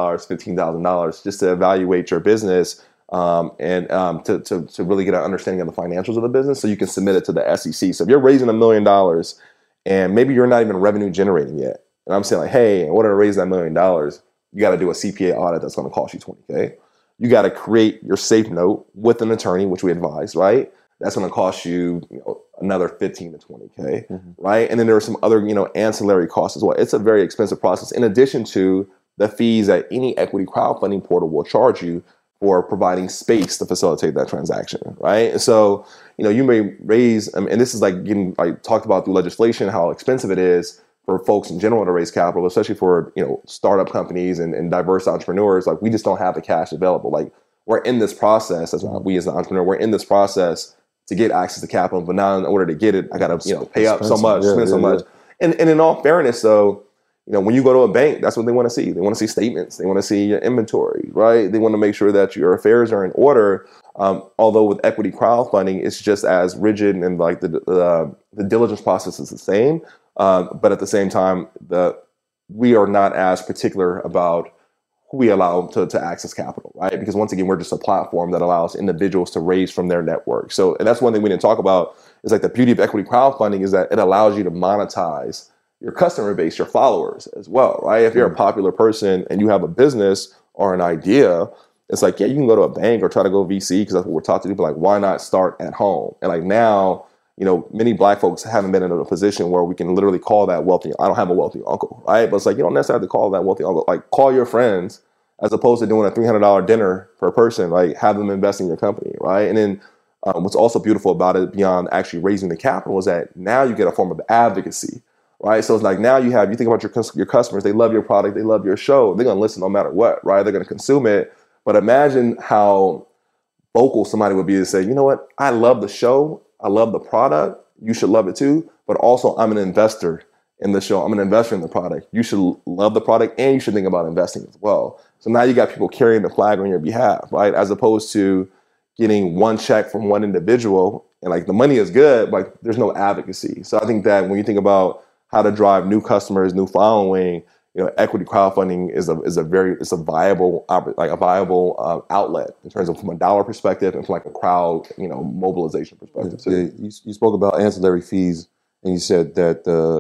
$15,000 just to evaluate your business and to really get an understanding of the financials of the business so you can submit it to the SEC. So if you're raising $1 million and maybe you're not even revenue generating yet, and I'm saying like, hey, in order to raise that $1 million, you got to do a CPA audit that's going to cost you $20K. You got to create your safe note with an attorney, which we advise, right? That's going to cost you, another 15 to 20K, right? And then there are some other, ancillary costs as well. It's a very expensive process, in addition to the fees that any equity crowdfunding portal will charge you for providing space to facilitate that transaction, right? And so, you may raise, and this is getting talked about through legislation, how expensive it is for folks in general to raise capital, especially for, startup companies and diverse entrepreneurs. We just don't have the cash available. We're in this process, as we as an entrepreneur, we're in this process to get access to capital, but now in order to get it, I got to, pay up so much, spend so much. And in all fairness, though, when you go to a bank, that's what they want to see. They want to see statements. They want to see your inventory, right? They want to make sure that your affairs are in order. Although with equity crowdfunding, it's just as rigid, and the diligence process is the same. But at the same time, we are not as particular about who we allow to access capital, right? Because once again, we're just a platform that allows individuals to raise from their network. So, and that's one thing we didn't talk about, is the beauty of equity crowdfunding is that it allows you to monetize your customer base, your followers as well, right? If you're a popular person and you have a business or an idea, it's you can go to a bank or try to go VC, because that's what we're taught to do, but why not start at home? And now, many Black folks haven't been in a position where we can literally call that wealthy. I don't have a wealthy uncle, right? But it's you don't necessarily have to call that wealthy uncle. Call your friends, as opposed to doing a $300 dinner per person, have them invest in your company, right? And then what's also beautiful about it, beyond actually raising the capital, is that now you get a form of advocacy, right? So it's now you think about your customers, they love your product, they love your show, they're going to listen no matter what, right? They're going to consume it. But imagine how vocal somebody would be to say, you know what, I love the show, I love the product, you should love it too, but also I'm an investor in the show, I'm an investor in the product. You should love the product, and you should think about investing as well. So now you got people carrying the flag on your behalf, right? As opposed to getting one check from one individual, and the money is good, but there's no advocacy. So I think that when you think about how to drive new customers, new following, equity crowdfunding is a viable outlet in terms of from a dollar perspective and from a crowd mobilization perspective too. Yeah, you spoke about ancillary fees, and you said that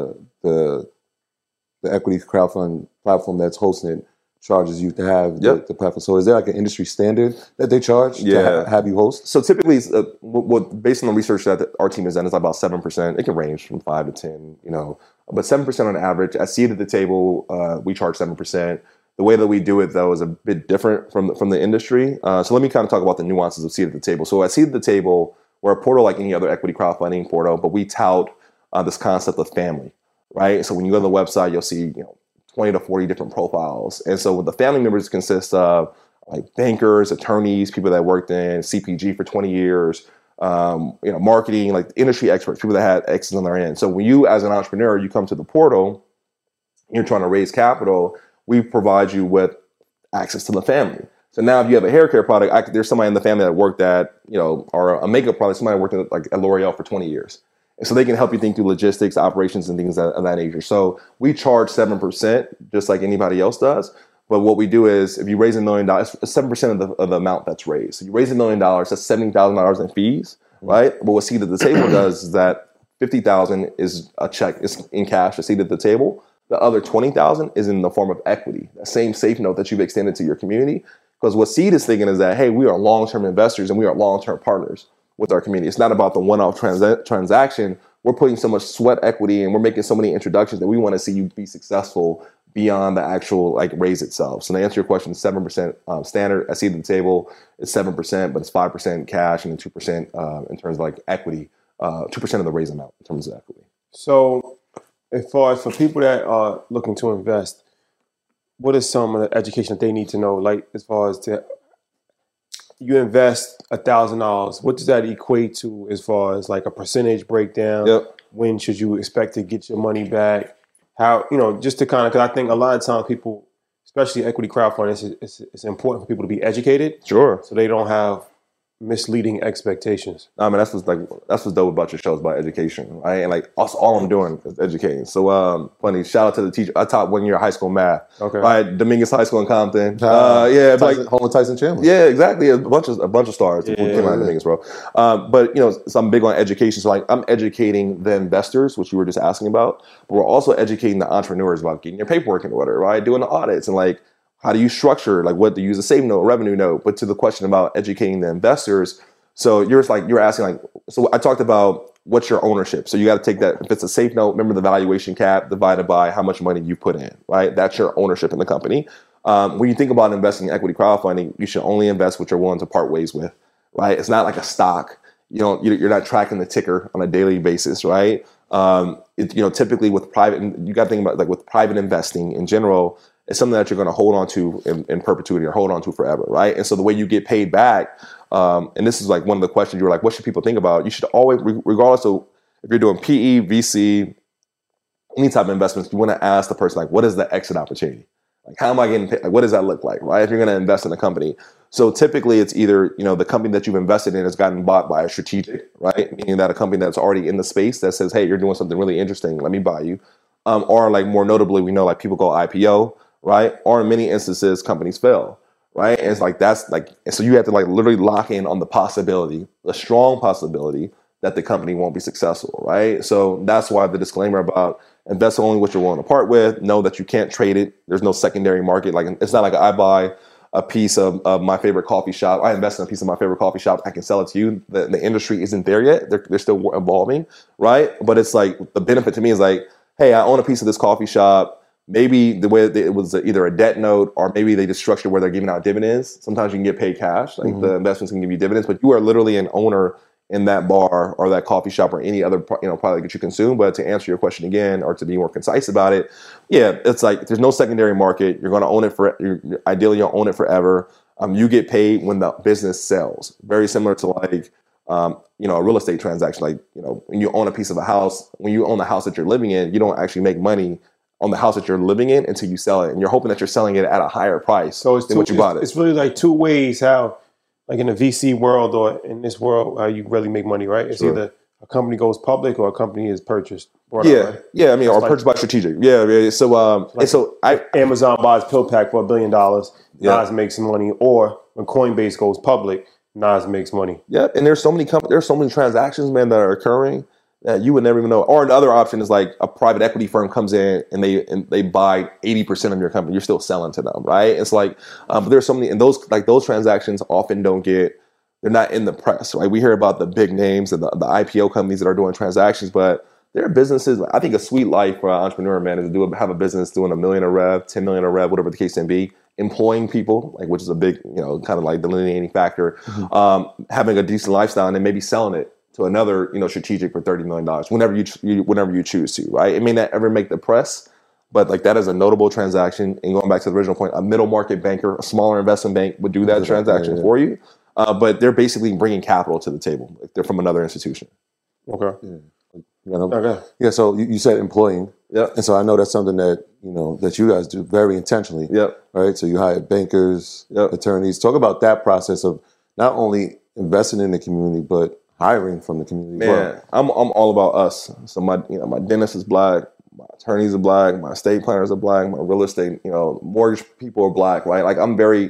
the equity crowdfund platform that's hosting it charges you to have the platform. So is there an industry standard that they charge to have you host? So typically, based on the research that our team has done, it's about 7%. It can range from 5 to 10, but 7% on average. At Seat at the Table, we charge 7%. The way that we do it, though, is a bit different from the industry. So let me kind of talk about the nuances of Seat at the Table. So at Seat at the Table, we're a portal like any other equity crowdfunding portal, but we tout this concept of family, right? So when you go to the website, you'll see 20 to 40 different profiles. And so the family members consist of bankers, attorneys, people that worked in CPG for 20 years, marketing, industry experts, people that had X's on their end. So when you, as an entrepreneur, you come to the portal, you're trying to raise capital, we provide you with access to the family. So now if you have a hair care product, there's somebody in the family that worked at, or a makeup product, somebody worked at L'Oreal for 20 years. And so they can help you think through logistics, operations, and things of that nature. So we charge 7%, just like anybody else does. But what we do is, if you raise $1 million, 7% of the amount that's raised. So you raise $1 million, that's $70,000 in fees, right? But what Seat at the Table does is that $50,000 is a check, it's in cash, a seat at the table. The other $20,000 is in the form of equity, that same safe note that you've extended to your community. Because what Seat is thinking is that, hey, we are long-term investors and we are long-term partners with our community. It's not about the one-off transaction. We're putting so much sweat equity and we're making so many introductions that we want to see you be successful beyond the actual raise itself. So to answer your question, 7% standard at Seat at the Table is 7%, but it's 5% cash and then 2% in terms of equity, 2% of the raise amount in terms of equity. So as far as for people that are looking to invest, what is some of the education that they need to know? As far as you invest $1,000, what does that equate to as far as a percentage breakdown? Yep. When should you expect to get your money back? How, just to because I think a lot of times people, especially equity crowdfunding, it's important for people to be educated. Sure. So they don't have misleading expectations. I mean, that's what's dope about your show, is about education, right? And all I'm doing is educating. So funny, shout out to the teacher. I taught 1 year high school math. Okay. Right, Dominguez High School in Compton. Home of Tyson Chandler. Yeah, exactly. A bunch of stars came out of Dominguez, bro. But so I'm big on education. So I'm educating the investors, which you were just asking about. But we're also educating the entrepreneurs about getting your paperwork in order, right? Doing the audits and How do you structure, like what to use a save note, revenue note? But to the question about educating the investors, so you're asking like, so I talked about what's your ownership. So you got to take that, if it's a safe note, remember the valuation cap divided by how much money you put in, right? That's your ownership in the company. When you think about investing in equity crowdfunding, you should only invest what you're willing to part ways with, right? It's not like a stock. You're not tracking the ticker on a daily basis, right? Typically with private, you got to think about like with private investing in general, it's something that you're going to hold on to in perpetuity or hold on to forever, right? And so the way you get paid back, and this is like one of the questions you were like, what should people think about? You should always, regardless of if you're doing PE, VC, any type of investments, you want to ask the person like, what is the exit opportunity? Like, how am I getting paid? Like, what does that look like, right? If you're going to invest in a company. So typically it's either, the company that you've invested in has gotten bought by a strategic, right? Meaning that a company that's already in the space that says, hey, you're doing something really interesting, let me buy you. Or like more notably, we know like people go IPO, right? Or in many instances, companies fail, right? And it's like, and so you have to like literally lock in on the possibility, a strong possibility that the company won't be successful, right? So that's why the disclaimer about invest only what you're willing to part with, know that you can't trade it. There's no secondary market. Like, it's not like I buy a piece of my favorite coffee shop. I invest in a piece of my favorite coffee shop. I can sell it to you. The industry isn't there yet. They're still evolving, right? But it's like the benefit to me is like, hey, I own a piece of this coffee shop. Maybe the way it was either a debt note or maybe they just structure where they're giving out dividends. Sometimes you can get paid cash. Like the investments can give you dividends, but you are literally an owner in that bar or that coffee shop or any other product that you consume. But to answer your question again, or to be more concise about it, yeah, it's like there's no secondary market. You're going to own it ideally you'll own it forever. You get paid when the business sells. Very similar to like a real estate transaction. Like when you own a piece of a house, when you own the house that you're living in, you don't actually make money on the house that you're living in until you sell it, and you're hoping that you're selling it at a higher price than what you bought it. It's really like two ways how. Like in the VC world or in this world, how you really make money, right? It's either a company goes public or a company is purchased. Yeah, right? Yeah. I mean, or purchased by strategic. Yeah. So, Amazon buys PillPack for $1 billion. Nas makes some money, or when Coinbase goes public, Nas makes money. Yeah, and there's so many transactions, man, that are occurring that you would never even know. Or another option is like a private equity firm comes in and they buy 80% of your company. You're still selling to them, right? It's like, but there's so many, and those transactions often they're not in the press, right? We hear about the big names and the IPO companies that are doing transactions, but there are businesses. I think a sweet life for an entrepreneur, man, is to have a business doing $1 million a rev, 10 million a rev, whatever the case may be, employing people, like, which is a big, kind of like delineating factor, having a decent lifestyle, and then maybe selling it to another, strategic for $30 million, whenever you choose to, right? It may not ever make the press, but like that is a notable transaction. And going back to the original point, a middle market banker, a smaller investment bank would do that transaction for you. But they're basically bringing capital to the table. Like they're from another institution. Okay. Yeah. Okay. Yeah. So you said employing. Yeah. And so I know that's something that, that you guys do very intentionally. Yep. Right. So you hire bankers, attorneys. Talk about that process of not only investing in the community, but hiring from the community. Man, I'm all about us. So my dentist is black, my attorneys are black, my estate planners are black, my real estate, mortgage people are black, right? Like I'm very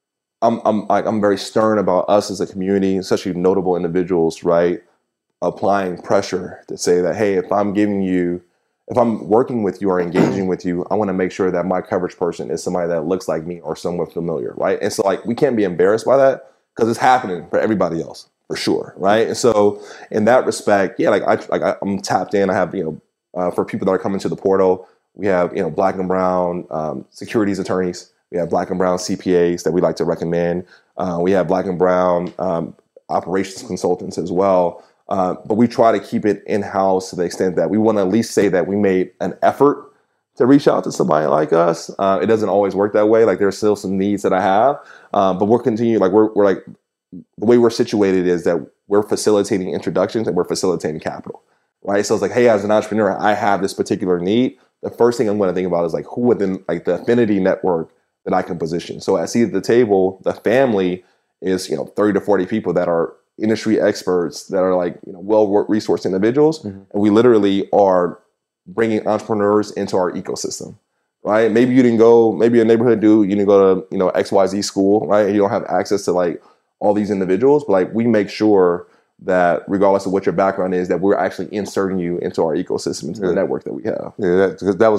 stern about us as a community, especially notable individuals, right? Applying pressure to say that, hey, if I'm working with you or engaging with you, I want to make sure that my coverage person is somebody that looks like me or somewhat familiar, right? And so like we can't be embarrassed by that because it's happening for everybody else. For sure, right? And so, in that respect, yeah, I'm tapped in. I have, for people that are coming to the portal, we have, Black and Brown securities attorneys. We have Black and Brown CPAs that we like to recommend. We have Black and Brown operations consultants as well. But we try to keep it in-house to the extent that we want to at least say that we made an effort to reach out to somebody like us. It doesn't always work that way. Like there's still some needs that I have, but we're continuing. Like we're like. The way we're situated is that we're facilitating introductions and we're facilitating capital, right? So it's like, hey, as an entrepreneur, I have this particular need. The first thing I'm going to think about is like who within like the affinity network that I can position. So I see at the table, the family is, 30 to 40 people that are industry experts that are like, well-resourced individuals. And we literally are bringing entrepreneurs into our ecosystem, right? Maybe you didn't go, maybe a neighborhood dude, you didn't go to, XYZ school, right? And you don't have access to like all these individuals, but like we make sure that regardless of what your background is, that we're actually inserting you into our ecosystem, into the network that we have. Yeah, because that was going to lead.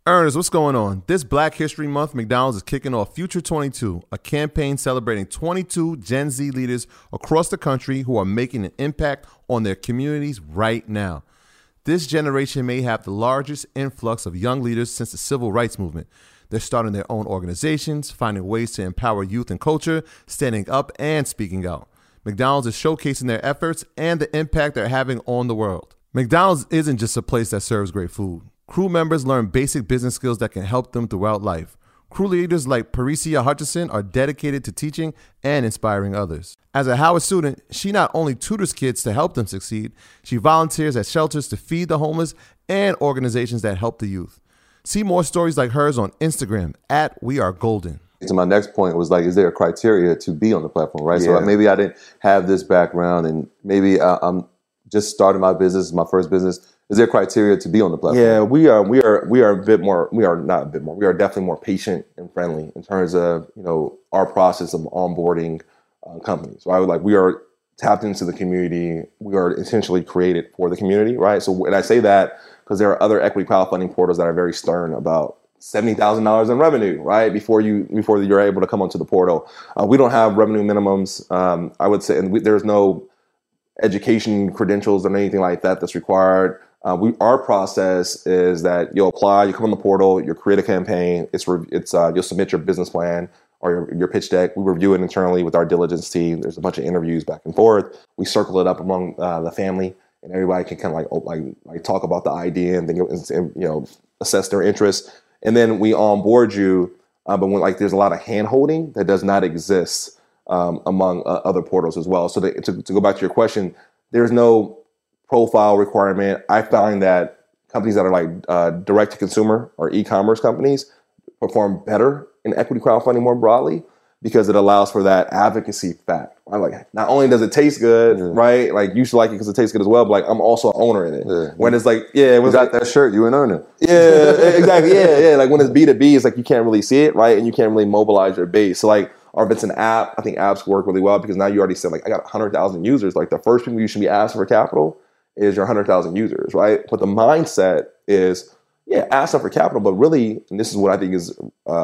Ernest, what's going on? This Black History Month, McDonald's is kicking off Future 22, a campaign celebrating 22 Gen Z leaders across the country who are making an impact on their communities right now. This generation may have the largest influx of young leaders since the civil rights movement. They're starting their own organizations, finding ways to empower youth and culture, standing up and speaking out. McDonald's is showcasing their efforts and the impact they're having on the world. McDonald's isn't just a place that serves great food. Crew members learn basic business skills that can help them throughout life. Crew leaders like Parisia Hutchison are dedicated to teaching and inspiring others. As a Howard student, she not only tutors kids to help them succeed, she volunteers at shelters to feed the homeless and organizations that help the youth. See more stories like hers on Instagram @WeAreGolden. So my next point was like, is there a criteria to be on the platform, right? Yeah. So maybe I didn't have this background and maybe I'm just starting my business, my first business. Is there criteria to be on the platform? Yeah, we are a bit more. We are not a bit more. We are definitely more patient and friendly in terms of our process of onboarding companies. Right, we are tapped into the community. We are essentially created for the community, right? So, and I say that because there are other equity crowdfunding portals that are very stern about $70,000 in revenue, right? Before you're able to come onto the portal. We don't have revenue minimums. I would say, and there's no education credentials or anything like that that's required. Our process is that you'll apply, you come on the portal, you create a campaign. You'll submit your business plan or your pitch deck. We review it internally with our diligence team. There's a bunch of interviews back and forth. We circle it up among the family, and everybody can kind of like talk about the idea and assess their interest. And then we onboard you. But when there's a lot of hand holding that does not exist among other portals as well. So to go back to your question, there's no profile requirement. I find that companies that are direct to consumer or e-commerce companies perform better in equity crowdfunding more broadly because it allows for that advocacy fact. Right? Not only does it taste good, right? You should like it because it tastes good as well, but I'm also an owner in it. Yeah. When it's you got that shirt, you an owner. Yeah, exactly. Yeah. When it's B2B, it's you can't really see it, right? And you can't really mobilize your base. So or if it's an app, I think apps work really well because now you already said I got 100,000 users. The first people you should be asking for capital is your 100,000 users, right? But the mindset is, ask them for capital, but really, and this is what I think is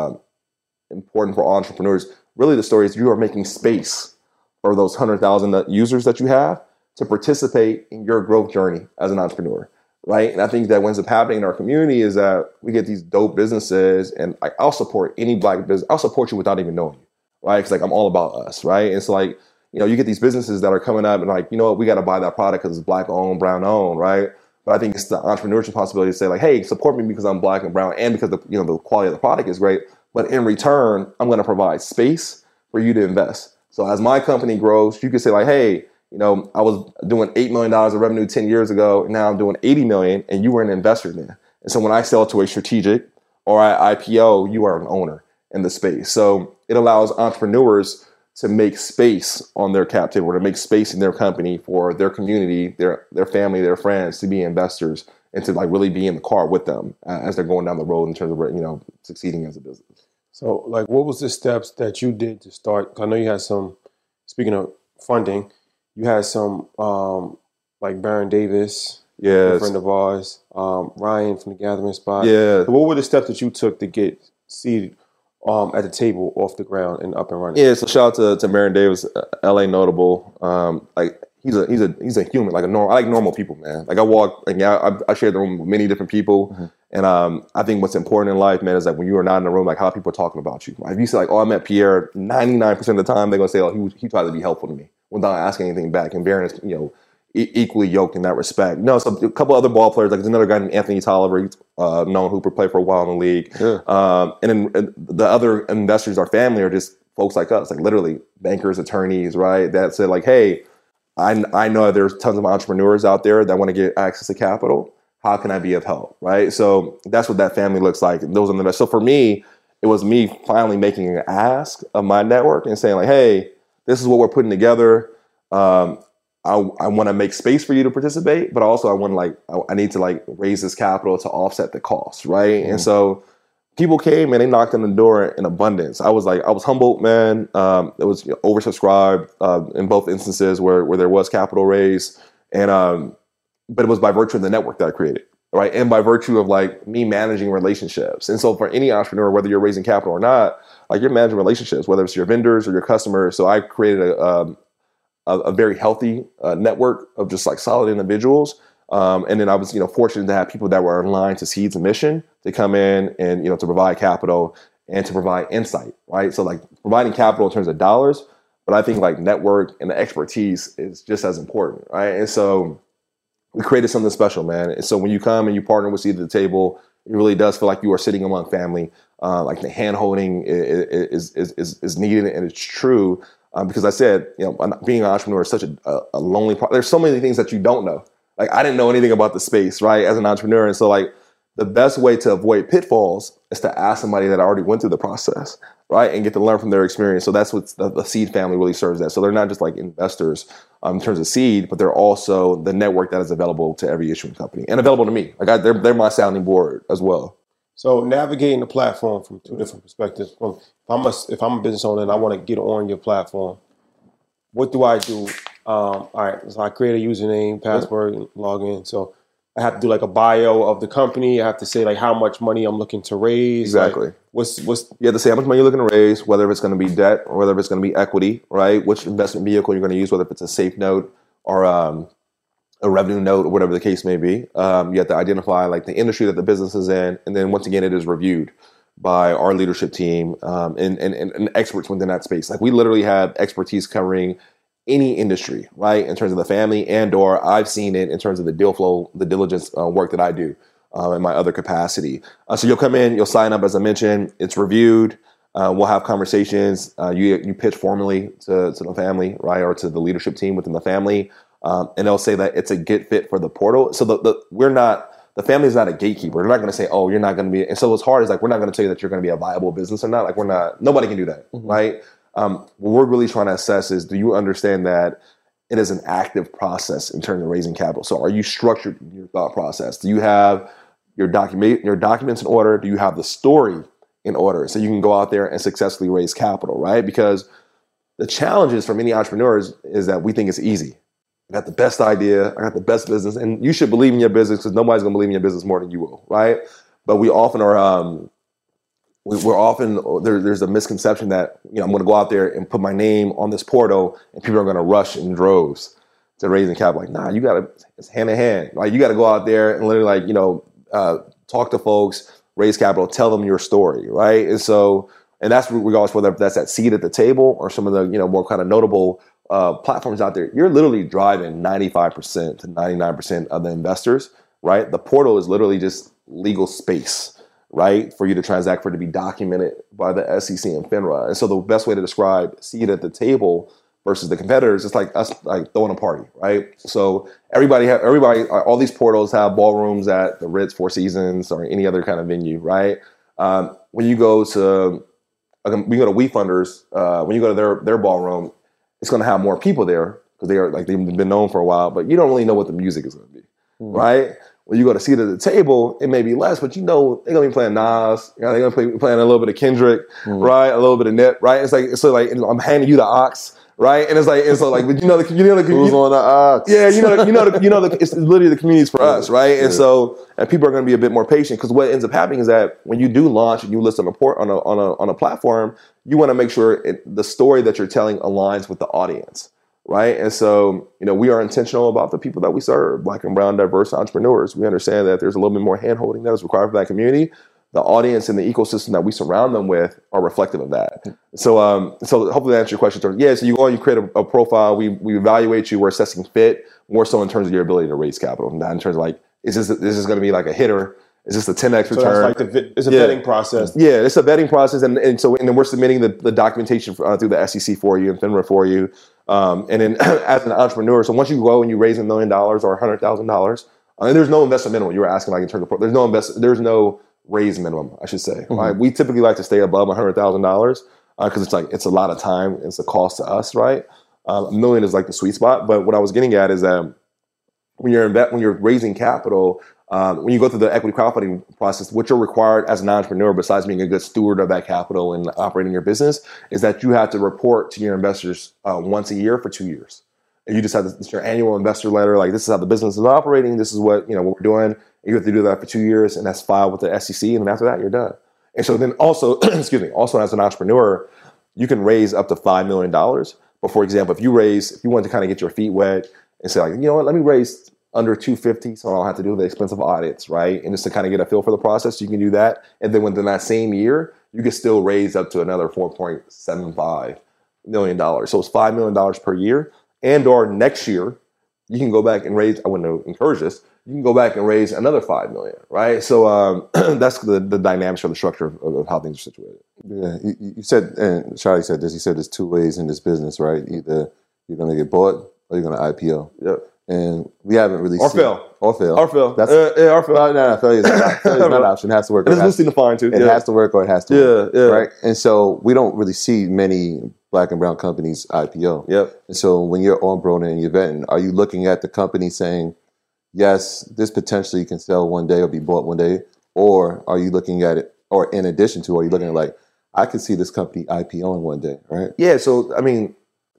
important for entrepreneurs, really the story is you are making space for those 100,000 users that you have to participate in your growth journey as an entrepreneur, right? And I think that what ends up happening in our community is that we get these dope businesses, and I'll support any Black business. I'll support you without even knowing you, right? Because I'm all about us, right? And it's you get these businesses that are coming up and you know what, we got to buy that product because it's Black owned, brown owned, right? But I think it's the entrepreneur's responsibility to say hey, support me because I'm Black and brown and because the quality of the product is great. But in return, I'm going to provide space for you to invest. So as my company grows, you can say hey, I was doing $8 million of revenue 10 years ago, and now I'm doing 80 million, and you were an investor then. And so when I sell to a strategic or I IPO, you are an owner in the space. So it allows entrepreneurs to make space on their cap table, or to make space in their company for their community, their family, their friends to be investors and to really be in the car with them as they're going down the road in terms of succeeding as a business. So what was the steps that you did to start? I know you had some, speaking of funding, you had some Baron Davis, a friend of ours, Ryan from the Gathering Spot. Yeah. So what were the steps that you took to get seated at the table, off the ground, and up and running? Yeah, so shout out to Baron Davis, LA notable. He's a human, I like normal people, man. I walk, I share the room with many different people, and I think what's important in life, man, is when you are not in the room, how people are talking about you. If you say I met Pierre, 99% of the time they're gonna say, he tried to be helpful to me without asking anything back. And Baron is, equally yoked in that respect. So a couple other ball players, there's another guy named Anthony Tolliver, known hooper, played for a while in the league. Yeah. And then the other investors, our family, are just folks like us, literally bankers, attorneys, right? That said, hey, I know there's tons of entrepreneurs out there that want to get access to capital. How can I be of help, right? So that's what that family looks like. And those are the best. So for me, it was me finally making an ask of my network and saying hey, this is what we're putting together. I want to make space for you to participate, but also I need to raise this capital to offset the cost, right? And so people came and they knocked on the door in abundance. I was humbled, man. It was oversubscribed in both instances where there was capital raised, and but it was by virtue of the network that I created. right? And by virtue of like me managing relationships. And so for any entrepreneur, whether you're raising capital or not, like you're managing relationships, whether it's your vendors or your customers. So I created a very healthy network of just like solid individuals. And then I was, fortunate to have people that were aligned to Seed's mission to come in and, to provide capital and to provide insight, right? So like providing capital in terms of dollars, but I think like network and the expertise is just as important, right? And so we created something special, man. And so when you come and you partner with Seed at the table, it really does feel like you are sitting among family. Like the hand holding is needed and it's true. Because I said, being an entrepreneur is such a lonely part. There's so many things that you don't know. Like I didn't know anything about the space, right, as an entrepreneur. And so like the best way to avoid pitfalls is to ask somebody that already went through the process, right, and get to learn from their experience. So that's what the Seed family really serves as. So they're not just like investors in terms of Seed, but they're also the network that is available to every issuing company and available to me. Like they're my sounding board as well. So navigating the platform from two different perspectives. If I'm a business owner and I want to get on your platform, what do I do? All right, so I create a username, password, and log in. So I have to do like a bio of the company. I have to say like how much money I'm looking to raise. Exactly. Like, what's you have to say how much money you're looking to raise, whether it's going to be debt or whether it's going to be equity, right? Which investment vehicle you're going to use, whether it's a safe note or a revenue note or whatever the case may be. You have to identify like the industry that the business is in, and then once again, it is reviewed by our leadership team and experts within that space. Like we literally have expertise covering any industry, right? In terms of the family and/or I've seen it in terms of the deal flow, the diligence work that I do in my other capacity. So you'll come in, you'll sign up, as I mentioned, it's reviewed. We'll have conversations. You pitch formally to the family, right? Or to the leadership team within the family. And they'll say that it's a good fit for the portal. So the family is not a gatekeeper. They're not going to say, oh, you're not going to be. And so what's hard is like, we're not going to tell you that you're going to be a viable business or not. Like nobody can do that, right? What we're really trying to assess is, do you understand that it is an active process in terms of raising capital? So are you structured in your thought process? Do you have your documents in order? Do you have the story in order? So you can go out there and successfully raise capital, right? Because the challenges for many entrepreneurs is that we think it's easy. I got the best idea. I got the best business. And you should believe in your business because nobody's going to believe in your business more than you will, right? But we often are, there's a misconception that, I'm going to go out there and put my name on this portal and people are going to rush in droves to raising capital. Like, nah, it's hand in hand. Like you got to go out there and literally talk to folks, raise capital, tell them your story, right? And that's regardless whether that's at Seed at the table or some of the, more kind of notable platforms out there. You're literally driving 95% to 99% of the investors, right? The portal is literally just legal space, right, for you to transact, for it to be documented by the SEC and FINRA. And so the best way to describe Seed at the table versus the competitors is like us like throwing a party, right? So everybody, all these portals have ballrooms at the Ritz, Four Seasons, or any other kind of venue, right? When you go to WeFunders, when you go to their ballroom, it's going to have more people there because they've been known for a while, but you don't really know what the music is going to be, right? When you go to Seed at the table, it may be less, but they're going to be playing Nas, they're going to be playing a little bit of Kendrick, right? A little bit of Nip, right? It's like I'm handing you the ox, right? And but who's on the ox? Yeah, it's literally the community's for us, right? Yeah. And people are going to be a bit more patient because what ends up happening is that when you do launch and you list on a platform, you want to make sure the story that you're telling aligns with the audience. Right. And so, we are intentional about the people that we serve, Black and brown, diverse entrepreneurs. We understand that there's a little bit more handholding that is required for that community. The audience and the ecosystem that we surround them with are reflective of that. So hopefully that answers your question. So you go and you create a profile. We evaluate you. We're assessing fit more so in terms of your ability to raise capital, not in terms of like, is this going to be like a hitter? Is this a 10x return? So that's like it's a vetting process. Yeah, it's a vetting process. And then we're submitting the documentation through the SEC for you and FINRA for you. And then as an entrepreneur, so once you go and you raise $1 million or $100,000, there's no investment minimum. You were asking like in terms of there's no raise minimum, I should say. Mm-hmm. Right? We typically like to stay above $100,000 because it's a lot of time. It's a cost to us, right? $1 million is like the sweet spot. But what I was getting at is that when you're raising capital, when you go through the equity crowdfunding process, what you're required as an entrepreneur, besides being a good steward of that capital and operating your business, is that you have to report to your investors once a year for 2 years. and you just have this your annual investor letter, like this is how the business is operating, this is what what we're doing. And you have to do that for 2 years, and that's filed with the SEC, and then after that, you're done. And so then also, excuse me, also as an entrepreneur, you can raise up to $5 million. But for example, if you want to kind of get your feet wet and say like, you know what, let me raise under 250, so I don't have to do the expensive audits, right? And just to kind of get a feel for the process, you can do that. And then within that same year, you can still raise up to another $4.75 million. So it's $5 million per year. And or next year, you can go back and raise, I wouldn't encourage this, you can go back and raise another $5 million, right? So that's the dynamics or the structure of how things are situated. Yeah, you said, and Charlie said this, he said there's two ways in this business, right? Either you're going to get bought or you're going to IPO. Yep. And we haven't really Or seen... fail. Or fail. Or fail. That's, or fail. No, failure is not an option. It has to work. It's loosely defined too. It has to work or it has to work. Yeah. Right? And so we don't really see many Black and brown companies IPO. Yep. And so when you're on Broner and you're vetting, are you looking at the company saying, yes, this potentially can sell one day or be bought one day? Or are you looking at it, or in addition to, are you looking at like, I could see this company IPOing one day, right? Yeah, so I mean,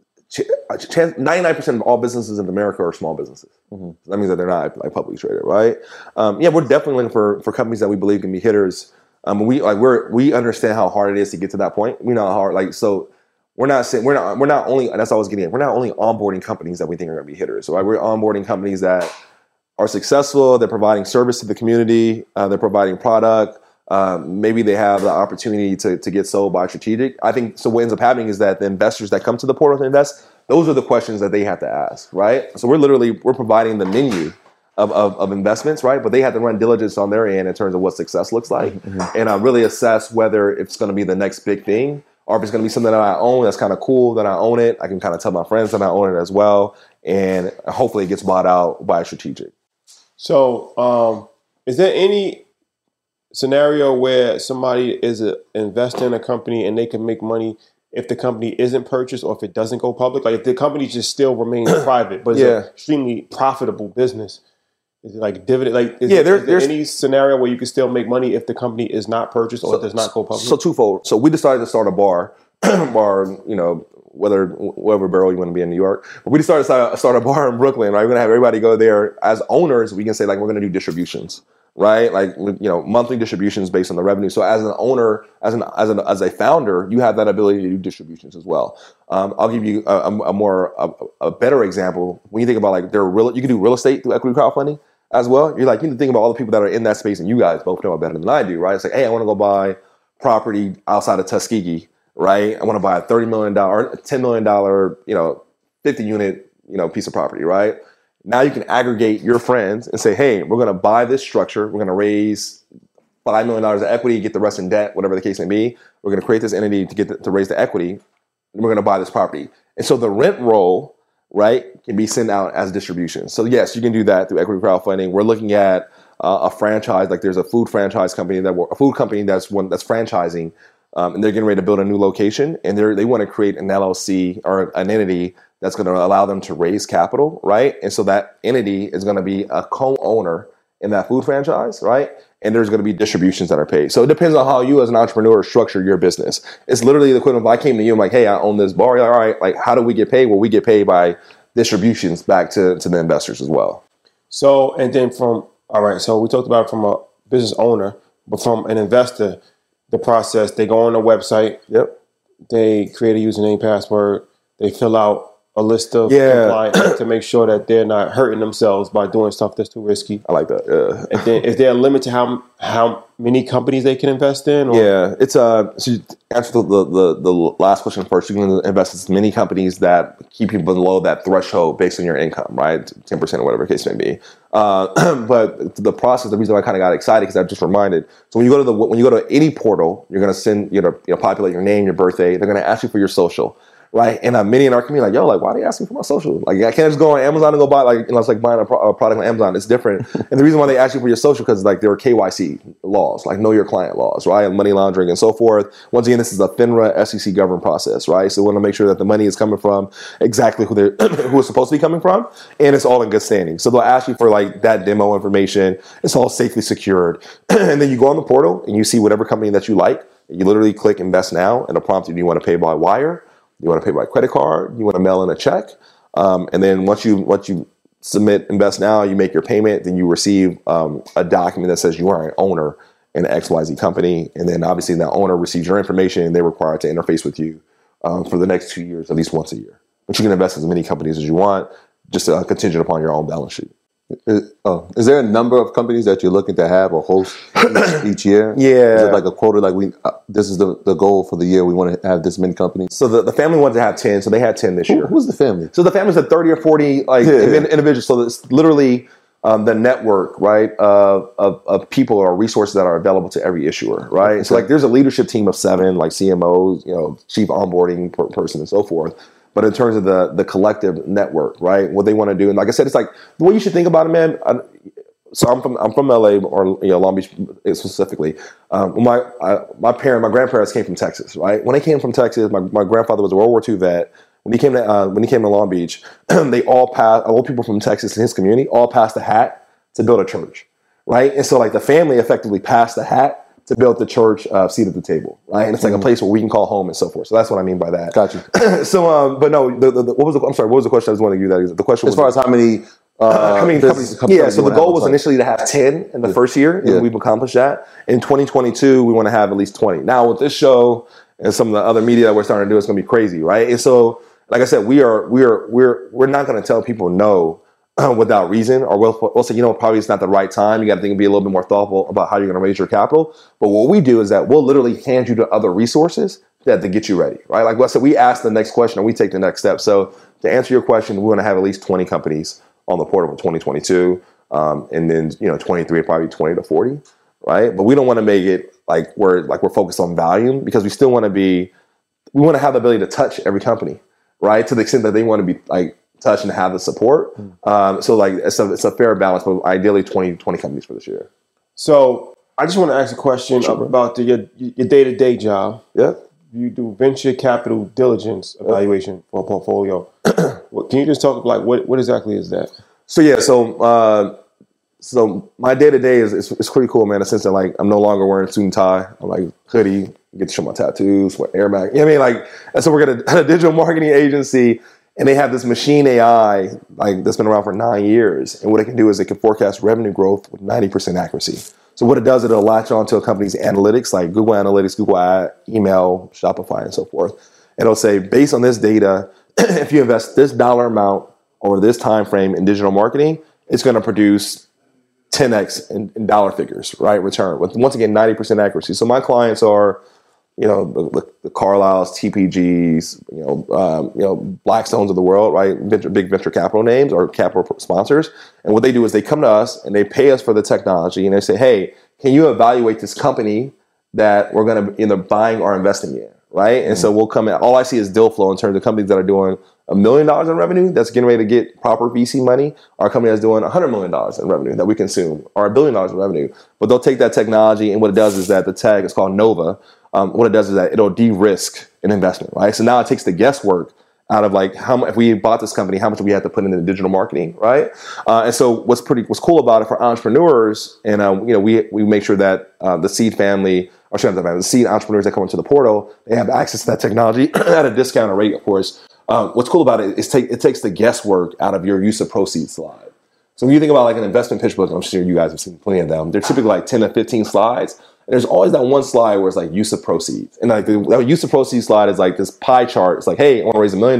99% of all businesses in America are small businesses. Mm-hmm. So that means that they're not like publicly traded, right? We're definitely looking for companies that we believe can be hitters. We understand how hard it is to get to that point. We know how hard, so we're not only, that's all I was getting at, we're not only onboarding companies that we think are going to be hitters. So we're onboarding companies that are successful. They're providing service to the community. They're providing product. Maybe they have the opportunity to get sold by strategic. I think so. What ends up happening is that the investors that come to the portal to invest, those are the questions that they have to ask, right? So we're providing the menu of investments, right? But they have to run diligence on their end in terms of what success looks like, and really assess whether it's going to be the next big thing, or if it's going to be something that I own that's kind of cool, that I own it. I can kind of tell my friends that I own it as well, and hopefully it gets bought out by a strategic. So, is there any scenario where somebody is an investor in a company and they can make money if the company isn't purchased or if it doesn't go public? Like if the company just still remains private, but it's an extremely profitable business. Is it like dividend? Like, is there any scenario where you can still make money if the company is not purchased or does not go public? So twofold. So we decided to start a bar, whatever borough you want to be in New York. But we decided to start a bar in Brooklyn, right? We're going to have everybody go there. As owners, we can say like, we're going to do distributions, right? Like, monthly distributions based on the revenue. So as an owner, as a founder, you have that ability to do distributions as well. I'll give you a better example. When you think about like, you can do real estate through equity crowdfunding as well. You're like, you need to think about all the people that are in that space, and you guys both know it better than I do, right? It's like, hey, I want to go buy property outside of Tuskegee, right? I want to buy a $30 million or $10 million, 50 unit, piece of property, right? Now you can aggregate your friends and say, hey, we're going to buy this structure. We're going to raise $5 million of equity, get the rest in debt, whatever the case may be. We're going to create this entity to raise the equity, and we're going to buy this property. And so the rent roll, right, can be sent out as distribution. So yes, you can do that through equity crowdfunding. We're looking at a franchise, like there's a food franchise company that's franchising. And they're getting ready to build a new location, and they want to create an LLC or an entity that's going to allow them to raise capital, right? And so that entity is going to be a co-owner in that food franchise, right? And there's going to be distributions that are paid. So it depends on how you as an entrepreneur structure your business. It's literally the equivalent of I came to you, I'm like, hey, I own this bar. All right, like how do we get paid? Well, we get paid by distributions back to the investors as well. So, and then so we talked about it from a business owner, but from an investor, the process, they go on a website. Yep. They create a username, password. They fill out a list of compliance to make sure that they're not hurting themselves by doing stuff that's too risky. I like that. Yeah. And then is there a limit to how many companies they can invest in? Or? Yeah, it's so you answer the last question first. You can invest in as many companies that keep you below that threshold based on your income, right? 10% or whatever the case may be. But the process, the reason why I kind of got excited because I just reminded. So when you go to any portal, you're going to populate your name, your birthday. They're going to ask you for your social. Right, and many in our community why are they asking for my social? Like, I can't just go on Amazon and go buy it's like buying a product on Amazon. It's different. And the reason why they ask you for your social because there are KYC laws, like know your client laws, right, and money laundering and so forth. Once again, this is a FINRA SEC governed process, right? So we want to make sure that the money is coming from exactly who it's supposed to be coming from, and it's all in good standing. So they'll ask you for that demo information. It's all safely secured, and then you go on the portal and you see whatever company that you like. You literally click invest now, and it'll prompt you. Do you want to pay by wire? You want to pay by credit card? You want to mail in a check? And then once you submit Invest Now, you make your payment, then you receive a document that says you are an owner in an XYZ company. And then obviously that owner receives your information and they're required to interface with you for the next 2 years, at least once a year. But you can invest in as many companies as you want, just contingent upon your own balance sheet. Is there a number of companies that you're looking to have or host each year? Yeah. Is it like a quota, like this is the goal for the year, we want to have this many companies? So the family wanted to have 10, so they had 10 this year. Who's the family? So the family's at 30 or 40 individuals. So it's literally the network, right, of people or resources that are available to every issuer, right? Okay. So like there's a leadership team of 7, like CMOs, chief onboarding person and so forth. But in terms of the collective network, right, what they want to do, and like I said, it's like the way you should think about it, man. So I'm from LA or Long Beach specifically. My grandparents came from Texas, right? When they came from Texas, my grandfather was a World War II vet. When he came to Long Beach, they all passed. All people from Texas in his community all passed the hat to build a church, right? And so like the family effectively passed the hat to build the church seat at the table, right? And it's like a place where we can call home and so forth. So that's what I mean by that. Gotcha. So, but no, what was the question? I just wanted to give that. The question was as far as how many companies. Yeah, so the goal was initially to have 10 in the first year, and we've accomplished that. In 2022, we want to have at least 20. Now with this show and some of the other media that we're starting to do, it's going to be crazy, right? And so, like I said, we're not going to tell people no without reason, or we'll say, probably it's not the right time. You got to think and be a little bit more thoughtful about how you're going to raise your capital. But what we do is that we'll literally hand you to other resources to get you ready, right? Like I said, we ask the next question and we take the next step. So to answer your question, we want to have at least 20 companies on the portal for 2022. And then, 23, probably 20 to 40, right? But we don't want to make it like we're focused on volume, because we still want to have the ability to touch every company, right? To the extent that they want to be like touch and have the support. So like it's a fair balance, but ideally 20 companies for this year. So I just want to ask a question about your day-to-day job. Yeah. You do venture capital diligence evaluation for a portfolio. Can you just talk like what exactly is that? So yeah, so my day-to-day is pretty cool, man, in the sense that like I'm no longer wearing a suit and tie. I'm like hoodie, get to show my tattoos, wear Air Max. And so we're at a digital marketing agency. And they have this machine AI that's been around for 9 years. And what it can do is it can forecast revenue growth with 90% accuracy. So what it does, it'll latch onto a company's analytics, like Google Analytics, Google Ad, email, Shopify, and so forth. And it'll say, based on this data, if you invest this dollar amount over this time frame in digital marketing, it's going to produce 10x in dollar figures, right? Return with, once again, 90% accuracy. So my clients are the Carlyles, TPGs, Blackstones of the world, right? Big venture capital names or capital sponsors. And what they do is they come to us and they pay us for the technology, and they say, hey, can you evaluate this company that we're going to be either buying or investing in, right? And so we'll come in. All I see is deal flow in terms of companies that are doing $1 million in revenue that's getting ready to get proper VC money, or a company that's doing $100 million in revenue that we consume, or $1 billion in revenue. But they'll take that technology, and what it does is that the tech is called Nova. What it does is that it'll de-risk an investment, right? So now it takes the guesswork out of like if we bought this company, how much we have to put into digital marketing, right? And so what's cool about it for entrepreneurs, and we make sure that the seed family, or the seed entrepreneurs that come into the portal, they have access to that technology at a discounted rate, of course. What's cool about it is it takes the guesswork out of your use of proceeds slide. So when you think about like an investment pitch book, I'm sure you guys have seen plenty of them. They're typically like 10 to 15 slides. And there's always that one slide where it's like use of proceeds. And like the use of proceeds slide is like this pie chart. It's like, hey, I want to raise $1 million.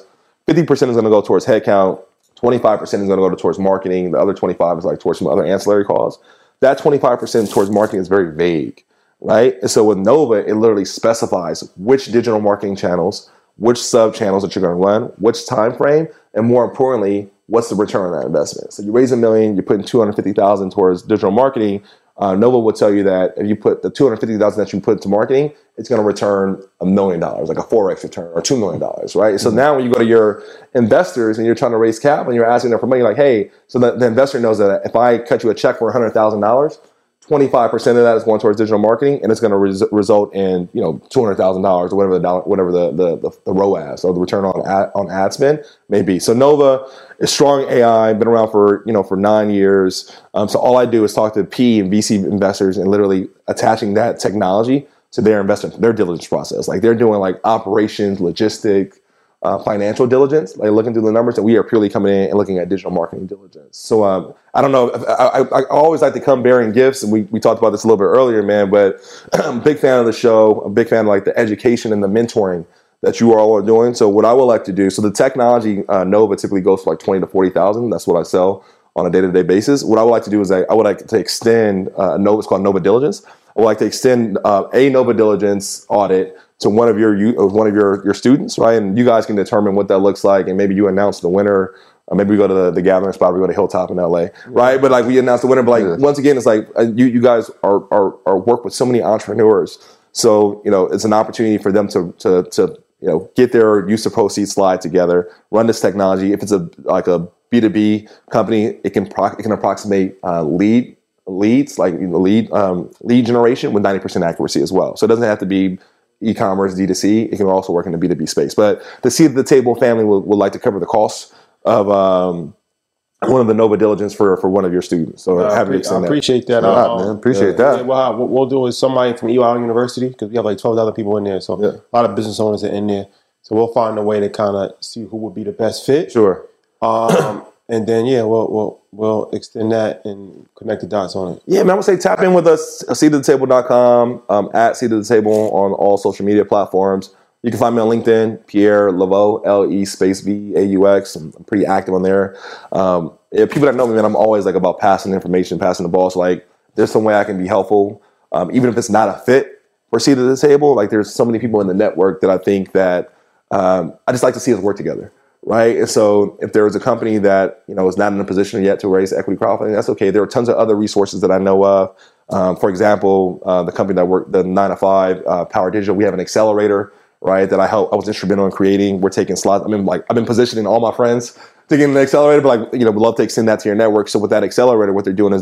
50% is going to go towards headcount. 25% is going to go towards marketing. The other 25 is like towards some other ancillary costs. That 25% towards marketing is very vague, right? And so with Nova, it literally specifies which digital marketing channels, which sub channels that you're going to run, which time frame, and more importantly, what's the return on that investment. So you raise $1 million, you're putting $250,000 towards digital marketing. Nova will tell you that if you put the $250,000 that you put into marketing, it's going to return $1 million, like a 4x return, or $2 million, right? So now when you go to your investors and you're trying to raise capital and you're asking them for money, like, hey, so the investor knows that if I cut you a check for $100,000, 25% of that is going towards digital marketing, and it's going to result in $200,000 or whatever the ROAS, or the return on ad spend may be. So Nova is strong AI, been around for 9 years. So all I do is talk to P and VC investors and literally attaching that technology to their investment, their diligence process. Like they're doing like operations, logistics, financial diligence, like looking through the numbers, and we are purely coming in and looking at digital marketing diligence. So I don't know. I always like to come bearing gifts, and we talked about this a little bit earlier, man. But I'm a big fan of the show. I'm a big fan of like the education and the mentoring that you all are doing. So what I would like to do, so the technology Nova typically goes for like 20 to 40,000. That's what I sell on a day-to-day basis. What I would like to do is I would like to extend Nova. It's called Nova Diligence. I would like to extend a Nova Diligence audit to one of your students, right? And you guys can determine what that looks like, and maybe you announce the winner. Maybe we go to the gathering spot. We go to Hilltop in LA, right? But like we announce the winner. But like once again, it's like you guys are work with so many entrepreneurs. So it's an opportunity for them to get their use of proceeds slide together, run this technology. If it's a B2B company, it can approximate leads, like lead generation with 90% accuracy as well. So it doesn't have to be e-commerce, D2C. It can also work in the B2B space. But the Seat at the Table family would like to cover the costs of one of the Nova Diligence for one of your students. So I appreciate that. Man. Appreciate that. Yeah, well, what we'll do is somebody from EY University, because we have like 12 other people in there. So a lot of business owners are in there. So we'll find a way to kind of see who would be the best fit. Sure. And then we'll extend that and connect the dots on it. Yeah, man, I would say tap in with us, seatathetable.com, at Seat at the Table on all social media platforms. You can find me on LinkedIn, Pierre Laveau, LE_VAUX. I'm pretty active on there. People that know me, man, I'm always like about passing information, passing the ball. So like, there's some way I can be helpful, even if it's not a fit for Seat at the Table. Like, there's so many people in the network that I think that I just like to see us work together. Right. And so if there is a company that, is not in a position yet to raise equity crowdfunding, that's okay. There are tons of other resources that I know of. For example, the company that worked, the 9 to 5 Power Digital, we have an accelerator, right, that I was instrumental in creating. We're taking slots. I've been positioning all my friends to get in the accelerator, but we'd love to extend that to your network. So with that accelerator, what they're doing is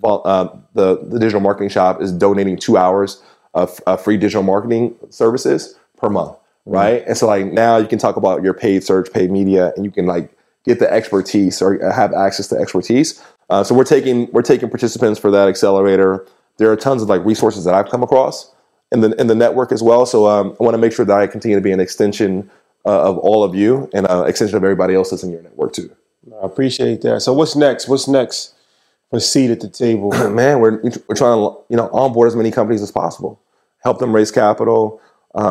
the digital marketing shop is donating 2 hours of free digital marketing services per month. Right. And so like now you can talk about your paid search, paid media, and you can like get the expertise or have access to expertise. So we're taking participants for that accelerator. There are tons of like resources that I've come across in the network as well. So I want to make sure that I continue to be an extension of all of you and an extension of everybody else that's in your network too. I appreciate that. So what's next? What's next for Seat at the Table? Man, we're trying to onboard as many companies as possible, help them raise capital.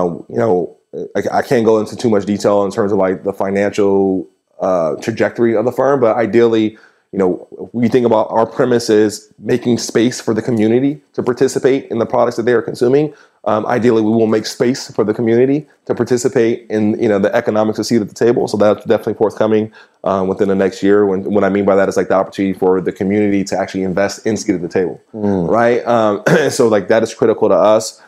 I can't go into too much detail in terms of like the financial trajectory of the firm, but ideally, we think about our premise is making space for the community to participate in the products that they are consuming. Ideally, we will make space for the community to participate in the economics of Seat at the Table. So that's definitely forthcoming within the next year. What I mean by that is like the opportunity for the community to actually invest in Seat at the Table, right? So like that is critical to us.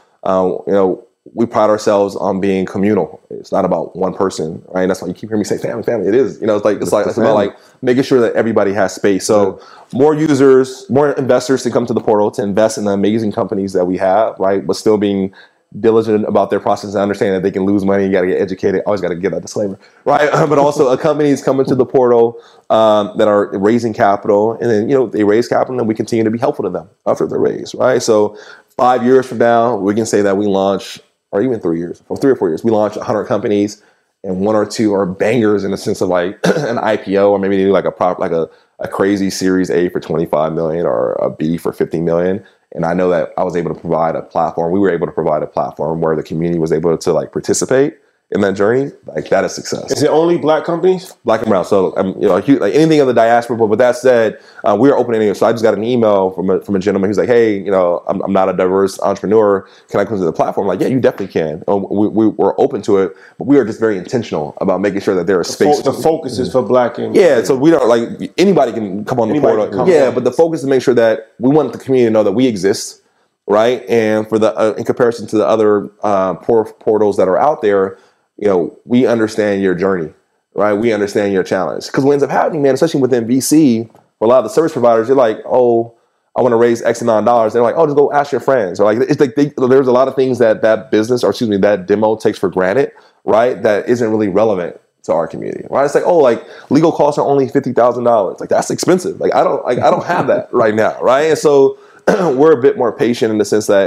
We pride ourselves on being communal. It's not about one person, right? And that's why you keep hearing me say family. It is, it's about like making sure that everybody has space. So more users, more investors to come to the portal to invest in the amazing companies that we have, right? But still being diligent about their process and understanding that they can lose money. You got to get educated. Always got to give that disclaimer, right? But also companies coming to the portal that are raising capital, and then, they raise capital and we continue to be helpful to them after they're raised, right? So 5 years from now, we can say that we launch, or even 3 years, or 3 or 4 years, we launch 100 companies, and 1 or 2 are bangers in the sense of like an IPO, or maybe they do like a crazy Series A for 25 million or a B for 50 million. And I know that I was able to provide a platform. We were able to provide a platform where the community was able to like participate in that journey. Like, that is success. Is it only Black companies? Black and brown. So, like anything of the diaspora. But with that said, we are opening it. So I just got an email from a gentleman who's like, hey, I'm not a diverse entrepreneur. Can I come to the platform? I'm like, yeah, you definitely can. We're open to it, but we are just very intentional about making sure that there is space. The focus is for Black and so we don't like anybody can come on the portal. But the focus is to make sure that we want the community to know that we exist, right? And for the in comparison to the other portals that are out there, we understand your journey, right? We understand your challenge. Because what ends up happening, man, especially within VC, where a lot of the service providers, they're like, oh, I want to raise X amount of dollars. They're like, oh, just go ask your friends. Or like, it's like there's a lot of things that business, or excuse me, that demo takes for granted, right? That isn't really relevant to our community, right? It's like, oh, like legal costs are only $50,000. Like, that's expensive. Like, I don't have that right now, right? And so we're a bit more patient in the sense that,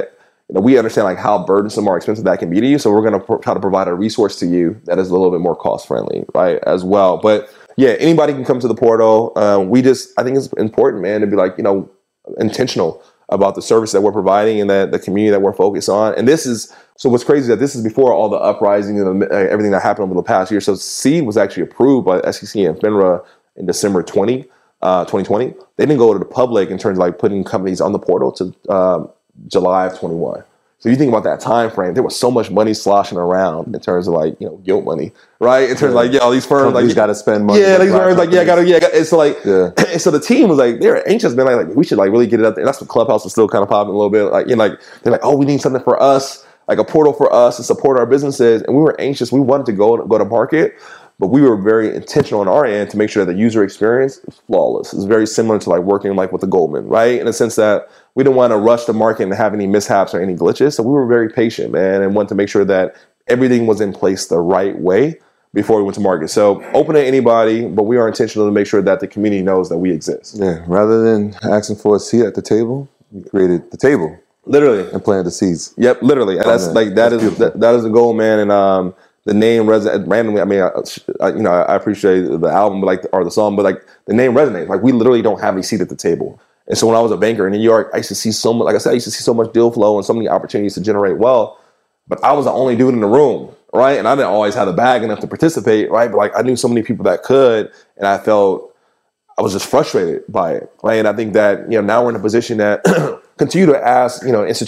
we understand like how burdensome or expensive that can be to you. So we're going to try to provide a resource to you that is a little bit more cost friendly, right, as well. But yeah, anybody can come to the portal. I think it's important, man, to be like, intentional about the service that we're providing and the community that we're focused on. And so what's crazy is that this is before all the uprising and everything that happened over the past year. So Seed was actually approved by SEC and FINRA in December 2020. They didn't go to the public in terms of like putting companies on the portal to July of 21. So you think about that time frame, there was so much money sloshing around in terms of like, guilt money, right? In terms of like, all these firms like, you got to spend money. Yeah, these firms like, It's so like, and so the team was like, they're anxious, man. Like we should like really get it up there. And that's when Clubhouse was still kind of popping a little bit. Like, they're like, oh, we need something for us, like a portal for us to support our businesses. And we were anxious. We wanted to go to market, but we were very intentional on our end to make sure that the user experience is flawless. It's very similar to like working like with a Goldman, right? In the sense that we didn't want to rush the market and have any mishaps or any glitches. So we were very patient, man, and wanted to make sure that everything was in place the right way before we went to market. So open to anybody, but we are intentional to make sure that the community knows that we exist. Yeah, rather than asking for a seat at the table, we created the table. Literally. And planted the seeds. Yep, literally. And that is the goal, man. And the name resonates randomly. I mean, I appreciate the album, or the song, but like the name resonates. Like we literally don't have a seat at the table. And so when I was a banker in New York, I used to see so much. Like I said, I used to see so much deal flow and so many opportunities to generate wealth. But I was the only dude in the room, right? And I didn't always have the bag enough to participate, right? But like I knew so many people that could, and I was just frustrated by it, right? And I think that now we're in a position that continue to ask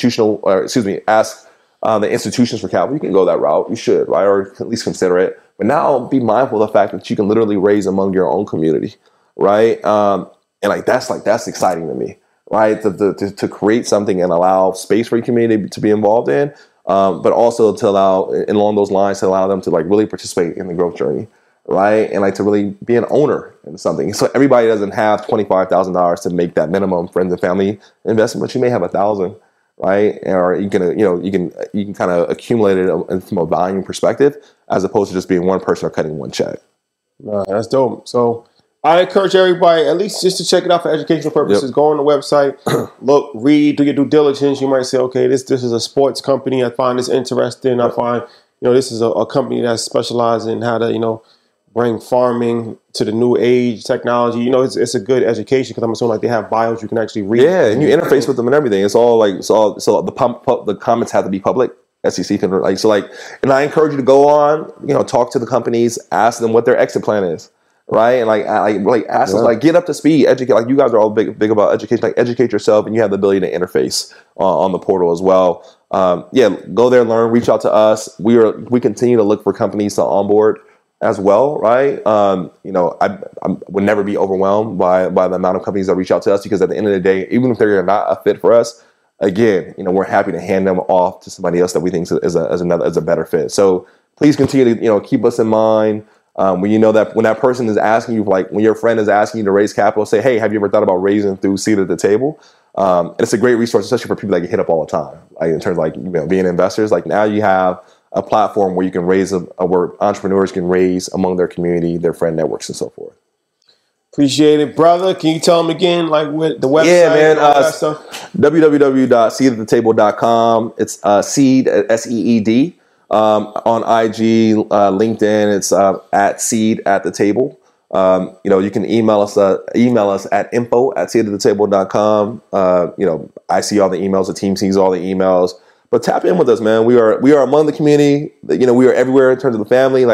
ask the institutions for capital. You can go that route, you should, right? Or at least consider it. But now be mindful of the fact that you can literally raise among your own community, right? And that's exciting to me, right? To create something and allow space for your community to be involved in, but also to allow, and along those lines, to allow them to like really participate in the growth journey, right? And like to really be an owner in something. So everybody doesn't have $25,000 to make that minimum friends and family investment, but you may have $1,000, right? Or you can kind of accumulate it from a volume perspective, as opposed to just being one person or cutting one check. That's dope. So I encourage everybody, at least just to check it out for educational purposes. Yep. Go on the website, look, read, do your due diligence. You might say, okay, this is a sports company. I find this interesting. I find, this is a company that specializes in how to, bring farming to the new age technology. It's a good education because I'm assuming like they have bios you can actually read. Yeah, and you interface with them and everything. It's all like, so the comments have to be public. SEC can and I encourage you to go on, talk to the companies, ask them what their exit plan is. Right. And ask them, get up to speed, educate. Like you guys are all big about education, like educate yourself, and you have the ability to interface on the portal as well. Go there, learn, reach out to us. We continue to look for companies to onboard as well. Right. I would never be overwhelmed by the amount of companies that reach out to us, because at the end of the day, even if they're not a fit for us, again, we're happy to hand them off to somebody else that we think is a better fit. So please continue to, keep us in mind. When that when that person is asking you, like when your friend is asking you to raise capital, say, hey, have you ever thought about raising through Seed at the Table? And it's a great resource, especially for people that get hit up all the time, like in terms of being investors. Like now you have a platform where you can raise where entrepreneurs can raise among their community, their friend networks, and so forth. Appreciate it, brother. Can you tell them again, like with the website? Yeah, man. www.seedathetable.com. It's Seed, SEED. On IG, LinkedIn, it's at Seed at the Table. You can email us at info@seedathetable.com. I see all the emails, the team sees all the emails, but tap in with us, man. We are among the community. We are everywhere in terms of the family.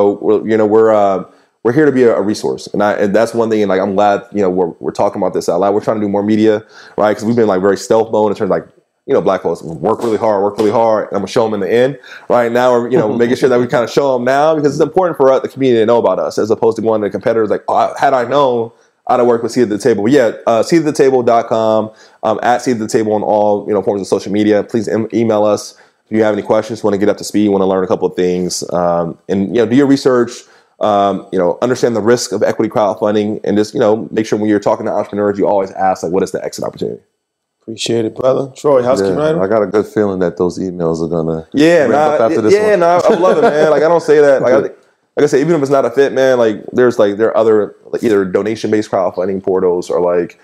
We're here to be a resource, and that's one thing. And like I'm glad we're talking about this out loud. We're trying to do more media, right? Because we've been like very stealth mode in terms of Black folks work really hard, and I'm gonna show them in the end. Right now, we're making sure that we kind of show them now, because it's important for the community to know about us, as opposed to going to competitors like, had I known, I'd have worked with Seed at the Table. But yeah, seedathetable.com, at Seed at the Table on all forms of social media. Please email us if you have any questions, want to get up to speed, want to learn a couple of things, and do your research. Understand the risk of equity crowdfunding, and just make sure when you're talking to entrepreneurs, you always ask what is the exit opportunity. Appreciate it, brother. Troy, how's it? I got a good feeling that those emails are gonna after this one. I love it, man. Like I don't say that. Like I say, even if it's not a fit, man. Like there are other either donation based crowdfunding portals or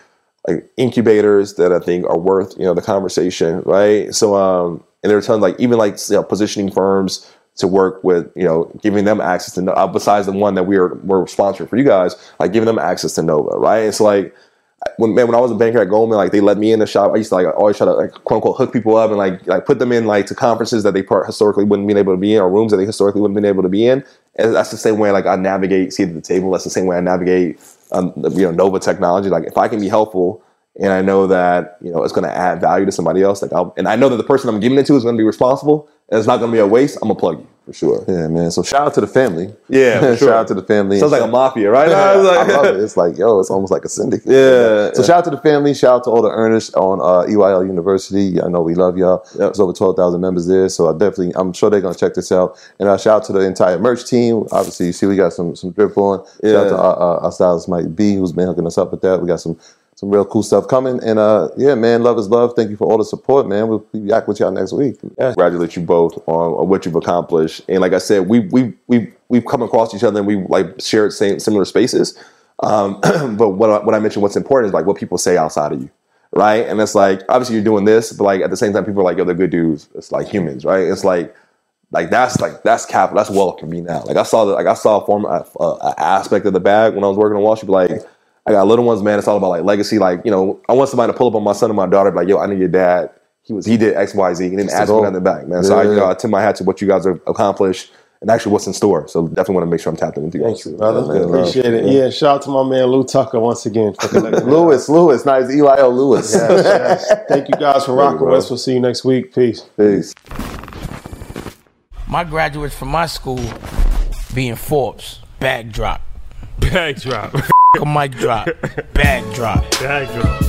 like incubators that I think are worth, the conversation, right? So, and there are tons like even like positioning firms to work with, giving them access to besides the one that we're sponsoring for you guys, like giving them access to Nova, right? It's like when I was a banker at Goldman, like they let me in the shop. I used to like always try to like quote unquote hook people up and like put them in like to conferences that they historically wouldn't been able to be in, or rooms that they historically wouldn't been able to be in. And that's the same way like I navigate seat at the table. That's the same way I navigate Nova technology. Like if I can be helpful and I know that it's going to add value to somebody else, and I know that the person I'm giving it to is going to be responsible and it's not going to be a waste, I'm gonna plug you for sure. Yeah, man. So shout out to the family. Yeah, for sure. Shout out to the family. Sounds like a mafia, right? Yeah, I love it. It's like, it's almost like a syndicate. Yeah. So shout out to the family. Shout out to all the earners on EYL University. I know we love y'all. Yep. There's over 12,000 members there, so I'm sure they're gonna check this out. And shout out to the entire merch team. Obviously, you see we got some drip on. Yeah. Shout out to our stylist Mike B, who's been hooking us up with that. We got some real cool stuff coming. And yeah, man, love is love. Thank you for all the support, man. We'll be back with y'all next week. Yeah. Congratulate you both on what you've accomplished. And like I said, we've come across each other and we like shared similar spaces. But what I mentioned, what's important is like what people say outside of you, right? And it's like obviously you're doing this, but like at the same time, people are like, yo, they're good dudes. It's like humans, right? It's like that's capital. That's wealth for me now. Like I saw a form aspect of the bag when I was working on Wall Street. Like I got little ones, man. It's all about like legacy. Like, I want somebody to pull up on my son and my daughter, like, yo, I know your dad. He did X, Y, Z. He didn't ask me on the back, man. So I tip my hat to what you guys have accomplished and actually what's in store. So definitely want to make sure I'm tapping into you. Thank you, brother. Appreciate it. Yeah, shout out to my man Lou Tucker once again. Lewis, not his EYL Lewis. Yes. Thank you guys for rocking with us. We'll see you next week. Peace. My graduates from my school being Forbes, bag drop. Bag drop. A mic drop. Bag drop. Bag drop.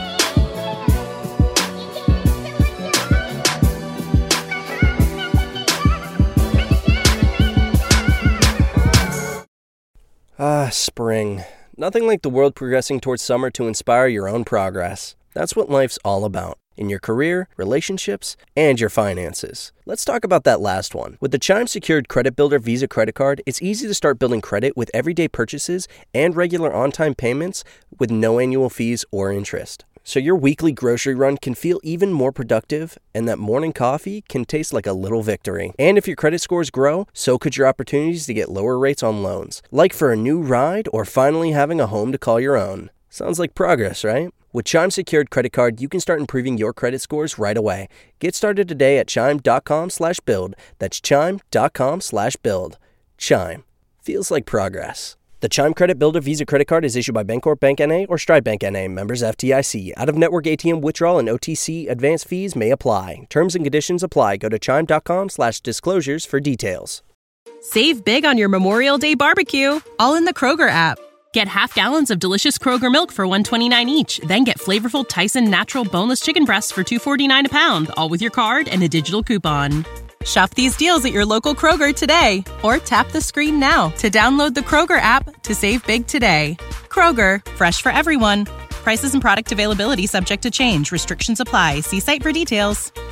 Spring. Nothing like the world progressing towards summer to inspire your own progress. That's what life's all about. In your career, relationships, and your finances. Let's talk about that last one. With the Chime Secured Credit Builder Visa Credit Card, it's easy to start building credit with everyday purchases and regular on-time payments with no annual fees or interest. So your weekly grocery run can feel even more productive, and that morning coffee can taste like a little victory. And if your credit scores grow, so could your opportunities to get lower rates on loans. Like for a new ride or finally having a home to call your own. Sounds like progress, right? With Chime Secured Credit Card, you can start improving your credit scores right away. Get started today at chime.com/build. That's chime.com/build. Chime. Feels like progress. The Chime Credit Builder Visa Credit Card is issued by Bancorp Bank N.A. or Stride Bank N.A. Members FDIC. Out-of-network ATM withdrawal and OTC advance fees may apply. Terms and conditions apply. Go to chime.com/disclosures for details. Save big on your Memorial Day barbecue, all in the Kroger app. Get half gallons of delicious Kroger milk for $1.29 each. Then get flavorful Tyson natural boneless chicken breasts for $2.49 a pound, all with your card and a digital coupon. Shop these deals at your local Kroger today, or tap the screen now to download the Kroger app to save big today. Kroger, fresh for everyone. Prices and product availability subject to change. Restrictions apply. See site for details.